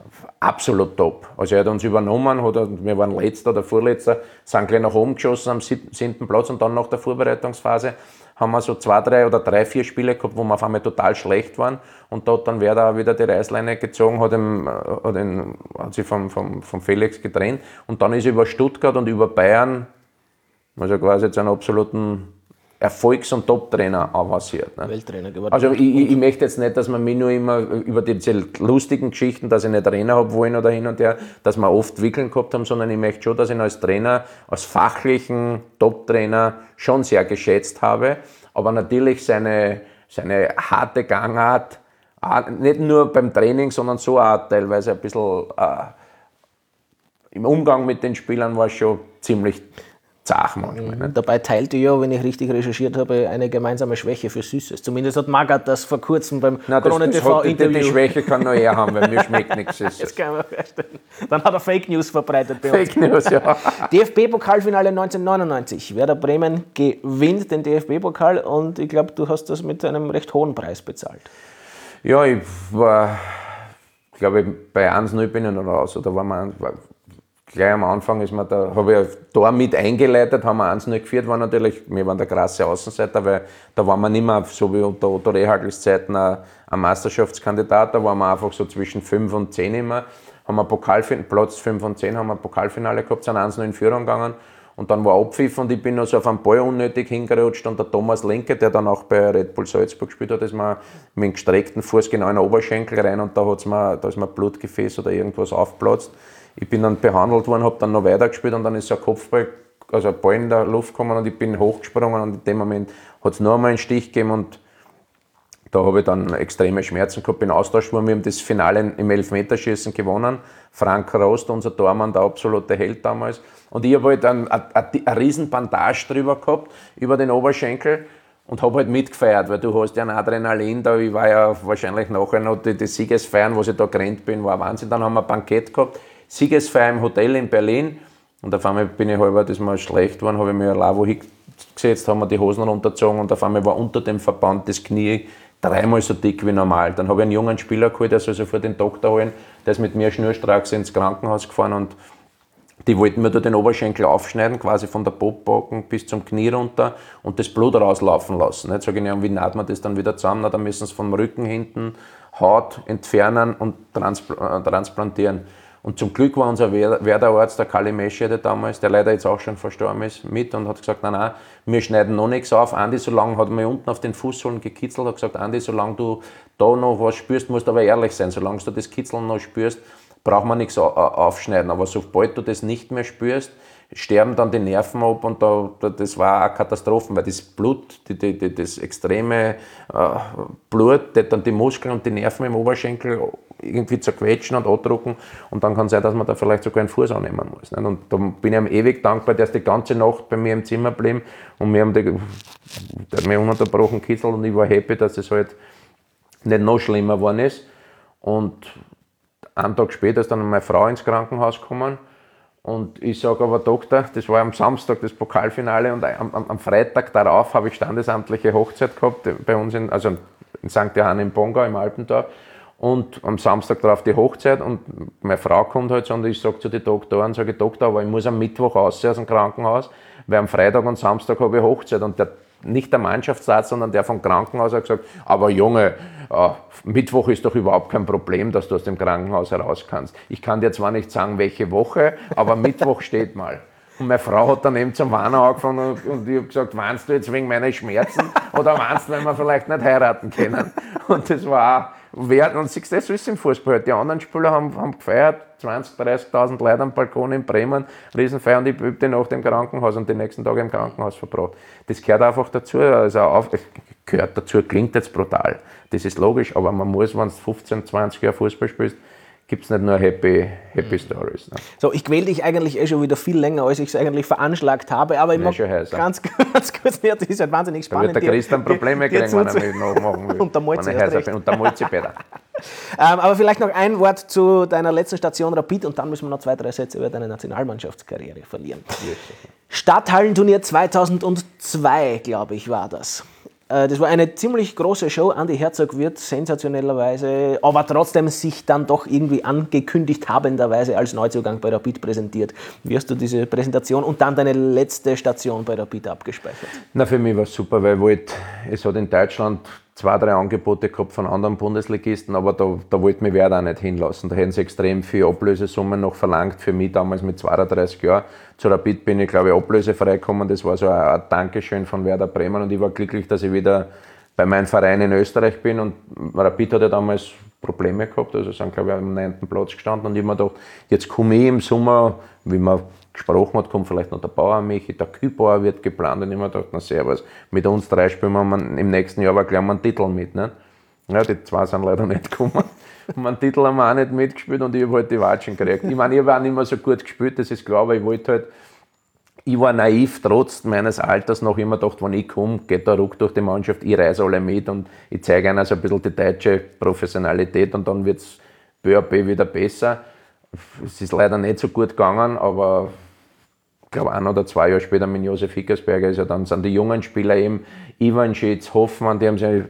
Speaker 2: absolut top. Also er hat uns übernommen, hat, wir waren letzter oder vorletzter, sind gleich nach oben geschossen am siebten Platz und dann nach der Vorbereitungsphase haben wir so zwei, drei oder drei, vier Spiele gehabt, wo wir auf einmal total schlecht waren und da hat dann Werder wieder die Reißleine gezogen, hat, ihm, hat, ihn, hat sich vom, vom, vom Felix getrennt und dann ist er über Stuttgart und über Bayern, also quasi zu einem absoluten Erfolgs- und Top-Trainer avanciert. Ne?
Speaker 1: Welttrainer geworden.
Speaker 2: Also ich, ich, ich möchte jetzt nicht, dass man mich nur immer über diese lustigen Geschichten, dass ich nicht Trainer habe wollen oder hin und her, dass wir oft Wickeln gehabt haben, sondern ich möchte schon, dass ich ihn als Trainer, als fachlichen Top-Trainer schon sehr geschätzt habe, aber natürlich seine, seine harte Gangart, nicht nur beim Training, sondern so auch teilweise ein bisschen äh, im Umgang mit den Spielern war schon ziemlich zach manchmal.
Speaker 1: Mhm. Dabei teilt ihr ja, wenn ich richtig recherchiert habe, eine gemeinsame Schwäche für Süßes. Zumindest hat Magath das vor kurzem beim Krone T V-Interview...
Speaker 2: Die, die Schwäche kann nur er haben, weil mir schmeckt nichts Süßes.
Speaker 1: Das kann man feststellen. Dann hat er Fake News verbreitet bei
Speaker 2: uns. Fake News, ja.
Speaker 1: D F B-Pokalfinale neunzehnhundertneunundneunzig. Werder Bremen gewinnt den D F B-Pokal und ich glaube, du hast das mit einem recht hohen Preis bezahlt.
Speaker 2: Ja, ich war, glaube ich, bei eins null bin ich noch raus. Oder war man, war, gleich am Anfang ist man da, habe ich ein Tor mit eingeleitet, haben wir eins null geführt, war natürlich, wir waren der krasse Außenseiter, weil da waren wir nicht mehr, so wie unter Otto Rehhagels Zeiten, ein, ein Meisterschaftskandidat, da waren wir einfach so zwischen fünf und zehn immer, haben wir Pokalfinale, Platz fünf und zehn haben wir Pokalfinale gehabt, sind eins null in Führung gegangen und dann war Abpfiff und ich bin noch so auf einen Ball unnötig hingerutscht und der Thomas Lenke, der dann auch bei Red Bull Salzburg gespielt hat, ist mir mit dem gestreckten Fuß genau in den Oberschenkel rein und da, hat's mir, da ist mir Blutgefäß oder irgendwas aufgeplatzt. Ich bin dann behandelt worden, habe dann noch weitergespielt und dann ist so ein Kopfball, also ein Ball in der Luft gekommen und ich bin hochgesprungen und in dem Moment hat es noch einmal einen Stich gegeben und da habe ich dann extreme Schmerzen gehabt, bin austauscht worden, wir haben das Finale im Elfmeterschießen gewonnen, Frank Rost, unser Tormann, der absolute Held damals und ich habe halt dann eine, eine, eine riesen Bandage drüber gehabt, über den Oberschenkel und habe halt mitgefeiert, weil du hast ja ein Adrenalin da, ich war ja wahrscheinlich nachher noch die, die Siegesfeiern, wo ich da gerannt bin, war Wahnsinn, dann haben wir ein Bankett gehabt, Siegesfeier im Hotel in Berlin und auf einmal bin ich halber, das mal schlecht geworden, habe ich mir ein Lavo hingesetzt, haben wir die Hosen runtergezogen und auf einmal war unter dem Verband das Knie dreimal so dick wie normal. Dann habe ich einen jungen Spieler geholt, der soll sofort den Doktor holen, der ist mit mir schnurstracks ins Krankenhaus gefahren und die wollten mir da den Oberschenkel aufschneiden, quasi von der Popbacken bis zum Knie runter und das Blut rauslaufen lassen. Jetzt sage ich ihnen, wie naht man das dann wieder zusammen? Na, dann müssen sie vom Rücken hinten Haut entfernen und transpl- äh, transplantieren. Und zum Glück war unser Werderarzt, der Kali Meschede damals, der leider jetzt auch schon verstorben ist, mit und hat gesagt, nein, nein, wir schneiden noch nichts auf. Andi, solange hat mir unten auf den Fußsohlen gekitzelt, hat gesagt, Andi, solange du da noch was spürst, musst du aber ehrlich sein, solange du das Kitzeln noch spürst, braucht man nichts aufschneiden. Aber sobald du das nicht mehr spürst, sterben dann die Nerven ab und da, da, das war eine Katastrophe, weil das Blut, die, die, die, das extreme äh, Blut, das dann die Muskeln und die Nerven im Oberschenkel irgendwie zerquetschen und andrucken und dann kann es sein, dass man da vielleicht sogar einen Fuß annehmen muss. Nicht? Und da bin ich ihm ewig dankbar, der ist die ganze Nacht bei mir im Zimmer geblieben und wir haben die, der hat mich ununterbrochen kitzelt und ich war happy, dass es halt nicht noch schlimmer geworden ist. Und einen Tag später ist dann meine Frau ins Krankenhaus gekommen und ich sage aber, Doktor, das war am Samstag das Pokalfinale und am, am, am Freitag darauf habe ich standesamtliche Hochzeit gehabt, bei uns in, also in Sankt Johann im Bongau im Alpentor. Und am Samstag darauf die Hochzeit und meine Frau kommt halt so und ich sage zu den Doktoren, sage ich, Doktor, aber ich muss am Mittwoch raus aus dem Krankenhaus, weil am Freitag und Samstag habe ich Hochzeit. Und der, nicht der Mannschaftsarzt, sondern der vom Krankenhaus hat gesagt, aber Junge, äh, Mittwoch ist doch überhaupt kein Problem, dass du aus dem Krankenhaus heraus kannst. Ich kann dir zwar nicht sagen, welche Woche, aber Mittwoch steht mal. Und meine Frau hat dann eben zum Weinen angefangen und, und ich habe gesagt, weinst du jetzt wegen meiner Schmerzen oder weinst du, weil wir vielleicht nicht heiraten können? Und das war auch wert. Und siehst du, das ist im Fußball. Die anderen Spieler haben, haben gefeiert, zwanzigtausend, dreißigtausend Leute am Balkon in Bremen, Riesenfeier und ich habe die Nacht im Krankenhaus und die nächsten Tage im Krankenhaus verbracht. Das gehört einfach dazu. Also auf, gehört dazu, klingt jetzt brutal. Das ist logisch, aber man muss, wenn du fünfzehn, zwanzig Jahre Fußball spielst, gibt es nicht nur Happy, happy mhm. Stories. Ne?
Speaker 1: So, ich quäle dich eigentlich eh schon wieder viel länger, als ich es eigentlich veranschlagt habe, aber ich mag ganz, ganz kurz, das ist halt wahnsinnig spannend.
Speaker 2: Da wird der Christian Probleme kriegen, wenn er mich nachmachen will.
Speaker 1: Und der Molzi erst recht.
Speaker 2: Und der Molzi Peter.
Speaker 1: ähm, aber vielleicht noch ein Wort zu deiner letzten Station Rapid und dann müssen wir noch zwei, drei Sätze über deine Nationalmannschaftskarriere verlieren. Yes. Stadthallenturnier zweitausendzwei, glaube ich, war das. Das war eine ziemlich große Show. Andi Herzog wird sensationellerweise, aber trotzdem sich dann doch irgendwie angekündigt habenderweise als Neuzugang bei Rapid präsentiert. Wie hast du diese Präsentation und dann deine letzte Station bei Rapid abgespeichert?
Speaker 2: Na, für mich war es super, weil ich wollte, es hat in Deutschland zwei, drei Angebote gehabt von anderen Bundesligisten, aber da, da wollte mich Werder auch nicht hinlassen. Da hätten sie extrem viel Ablösesummen noch verlangt für mich damals mit zweiunddreißig Jahren. Zu Rapid bin ich, glaube ich, ablösefrei gekommen. Das war so ein Dankeschön von Werder Bremen und ich war glücklich, dass ich wieder bei meinem Verein in Österreich bin. Und Rapid hat ja damals Probleme gehabt, also sind, glaube ich, am neunten Platz gestanden und ich habe mir gedacht, jetzt komme ich im Sommer, wie man gesprochen hat, kommt vielleicht noch der Bauer Michi, der Kühlbauer wird geplant und ich habe mir gedacht, na servus, mit uns drei spielen wir im nächsten Jahr aber gleich mal einen Titel mit. Ne? Ja, die zwei sind leider nicht gekommen. Und einen Titel haben wir auch nicht mitgespielt und ich habe halt die Watschen gekriegt. Ich meine, ich habe auch nicht mehr so gut gespielt, das ist klar, aber ich wollte halt, ich war naiv, trotz meines Alters noch immer gedacht, wenn ich komme, geht der Ruck durch die Mannschaft, ich reise alle mit und ich zeige ihnen so ein bisschen die deutsche Professionalität und dann wird es peu à peu wieder besser. Es ist leider nicht so gut gegangen, aber ich glaube, ein oder zwei Jahre später mit Josef Hickersberger ist ja dann, sind die jungen Spieler eben, Ivanschitz, Hoffmann, die haben sich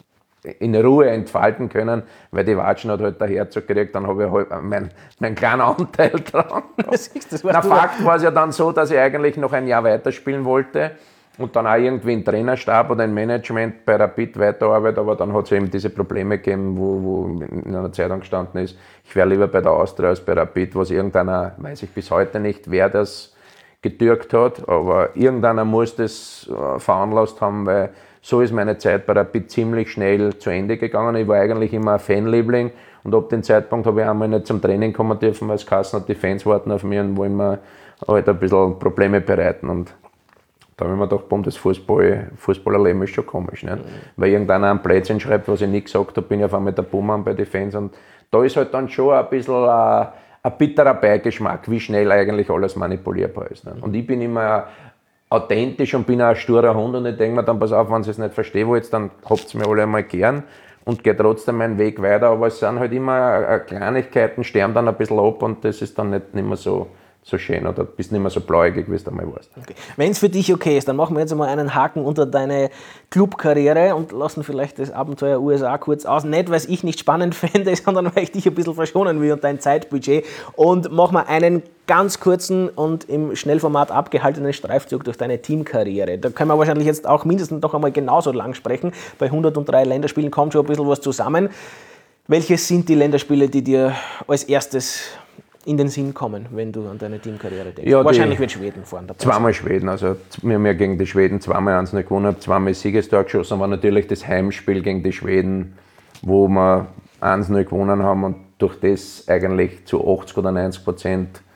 Speaker 2: in Ruhe entfalten können, weil die Watschen hat halt der Herzog gekriegt, dann habe ich halt meinen mein kleinen Anteil dran. Das das Na, Fakt war es ja dann so, dass ich eigentlich noch ein Jahr weiterspielen wollte und dann auch irgendwie im Trainerstab oder im Management bei Rapid weiterarbeite, aber dann hat es eben diese Probleme gegeben, wo, wo in einer Zeitung gestanden ist, ich wäre lieber bei der Austria als bei Rapid, was irgendeiner, weiß ich bis heute nicht, wer das getürkt hat, aber irgendeiner muss das äh, veranlasst haben, weil so ist meine Zeit bei Rapid ziemlich schnell zu Ende gegangen. Ich war eigentlich immer ein Fanliebling und ab dem Zeitpunkt habe ich einmal nicht zum Training kommen dürfen, weil es geheißen hat, die Fans warten auf mich und wollen mir halt ein bisschen Probleme bereiten. Und da habe ich mir gedacht, boom, das Fußball, Fußballerleben ist schon komisch. Nicht? Mhm. Weil irgendeiner ein Blödsinn schreibt, was ich nicht gesagt habe, bin ich auf einmal der Buhmann bei den Fans. Und da ist halt dann schon ein bisschen ein, ein bitterer Beigeschmack, wie schnell eigentlich alles manipulierbar ist. Nicht? Und ich bin immer authentisch und bin auch ein sturer Hund und ich denke mir dann, pass auf, wenn ihr es nicht verstehen wollt, dann habt ihr mir alle einmal gern und gehe trotzdem meinen Weg weiter, aber es sind halt immer Kleinigkeiten, sterben dann ein bisschen ab und das ist dann nicht, nicht mehr so, so schön oder bist nicht mehr so bläugig, wie es einmal warst. Okay.
Speaker 1: Wenn es für dich okay ist, dann machen wir jetzt einmal einen Haken unter deine Clubkarriere und lassen vielleicht das Abenteuer U S A kurz aus. Nicht, weil es ich nicht spannend fände, sondern weil ich dich ein bisschen verschonen will und dein Zeitbudget. Und machen wir einen ganz kurzen und im Schnellformat abgehaltenen Streifzug durch deine Teamkarriere. Da können wir wahrscheinlich jetzt auch mindestens noch einmal genauso lang sprechen. Bei hundertdrei Länderspielen kommt schon ein bisschen was zusammen. Welche sind die Länderspiele, die dir als erstes in den Sinn kommen, wenn du an deine Teamkarriere denkst?
Speaker 2: Ja,
Speaker 1: wahrscheinlich wird Schweden fahren.
Speaker 2: Zweimal Schweden, also wir haben ja gegen die Schweden zweimal eins null gewonnen, zweimal Siegestor geschossen, war natürlich das Heimspiel gegen die Schweden, wo wir eins null gewonnen haben und durch das eigentlich zu achtzig oder neunzig Prozent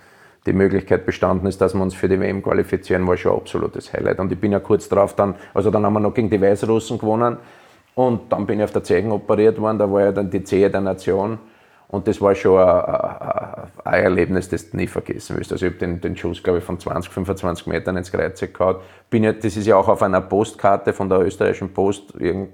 Speaker 2: die Möglichkeit bestanden ist, dass wir uns für die W M qualifizieren, war schon ein absolutes Highlight. Und ich bin ja kurz drauf dann, also dann haben wir noch gegen die Weißrussen gewonnen und dann bin ich auf der Zeichen operiert worden, da war ja dann die Zehe der Nation und das war schon ein, ein, ein Erlebnis, das du nie vergessen wirst. Also ich habe den, den Schuss, glaube ich, von zwanzig, fünfundzwanzig Metern ins Kreuz gehauen. Bin ja, das ist ja auch auf einer Postkarte von der österreichischen Post irgend,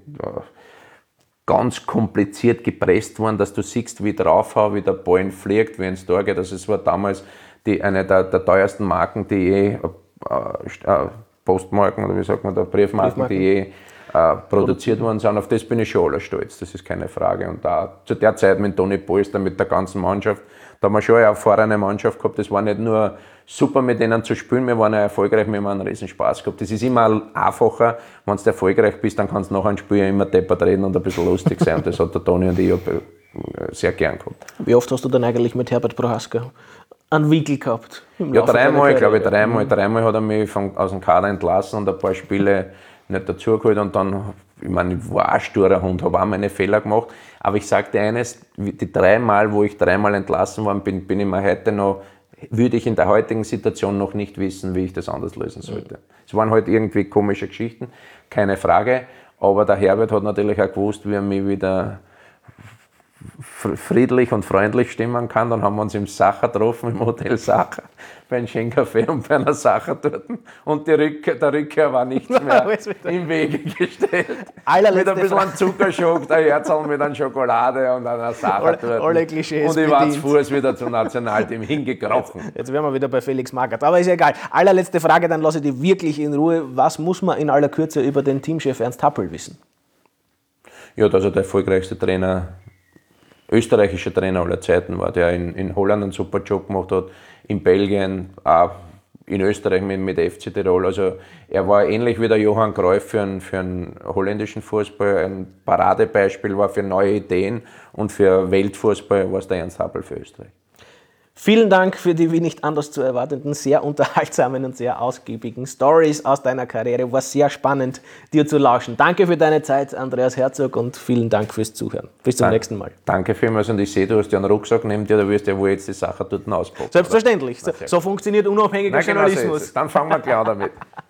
Speaker 2: ganz kompliziert gepresst worden, dass du siehst, wie draufhau, wie der Ball fliegt, wie ins Tor geht. Also es war damals die, eine der, der teuersten Marken, die je, äh, äh, Postmarken oder wie sagt man da, Briefmarken, Briefmarken. die je äh, produziert worden sind. Auf das bin ich schon aller stolz, das ist keine Frage. Und da zu der Zeit mit Toni Polster, mit der ganzen Mannschaft, da haben wir schon eine erfahrene Mannschaft gehabt. Das war nicht nur super mit denen zu spielen, wir waren ja erfolgreich, wir haben einen riesen Spaß gehabt. Das ist immer einfacher, wenn du erfolgreich bist, dann kannst du nach einem Spiel ja immer deppert reden und ein bisschen lustig sein. Und das hat der Toni und ich sehr gern gehabt.
Speaker 1: Wie oft hast du dann eigentlich mit Herbert Prohaska einen Wickel gehabt?
Speaker 2: Ja, dreimal, glaube ich, dreimal. Dreimal hat er mich von, aus dem Kader entlassen und ein paar Spiele nicht dazugeholt und dann, ich meine, ich war ein sturer Hund, habe auch meine Fehler gemacht, aber ich sage dir eines, die dreimal, wo ich dreimal entlassen worden bin, bin ich mir heute noch, würde ich in der heutigen Situation noch nicht wissen, wie ich das anders lösen sollte. Mhm. Es waren halt irgendwie komische Geschichten, keine Frage, aber der Herbert hat natürlich auch gewusst, wie er mich wieder friedlich und freundlich stimmen kann. Dann haben wir uns im Sacher getroffen, im Hotel Sacher, bei einem schönen Café und bei einer Sacher dort. Und die Rückkehr, der Rückkehr war nichts mehr im Wege gestellt. Mit ein bisschen einem Zuckerschock, ein Herzl mit einer Schokolade und einer Sacher dort.
Speaker 1: Alle Klischees
Speaker 2: und ich war zu Fuß wieder zum Nationalteam hingekrochen.
Speaker 1: Jetzt, jetzt wären wir wieder bei Felix Magath, aber ist ja egal. Allerletzte Frage, dann lasse ich dich wirklich in Ruhe. Was muss man in aller Kürze über den Teamchef Ernst Happel wissen?
Speaker 2: Ja, dass er der erfolgreichste Trainer österreichischer Trainer aller Zeiten war, der in, in Holland einen super Job gemacht hat, in Belgien, auch in Österreich mit, mit F C Tirol. Also er war ähnlich wie der Johann Cruyff für einen, für einen holländischen Fußball. Ein Paradebeispiel war für neue Ideen und für Weltfußball war es der Ernst Happel für Österreich.
Speaker 1: Vielen Dank für die wie nicht anders zu erwartenden, sehr unterhaltsamen und sehr ausgiebigen Stories aus deiner Karriere. War sehr spannend, dir zu lauschen. Danke für deine Zeit, Andreas Herzog, und vielen Dank fürs Zuhören. Bis zum
Speaker 2: Danke.
Speaker 1: nächsten Mal.
Speaker 2: Danke vielmals, und ich sehe, du hast ja einen Rucksack neben dir, da wirst du ja wohl jetzt die Sache dort auspacken.
Speaker 1: Selbstverständlich. So, so funktioniert unabhängiger
Speaker 2: Nein, genau
Speaker 1: Journalismus.
Speaker 2: so. Dann fangen wir klar damit.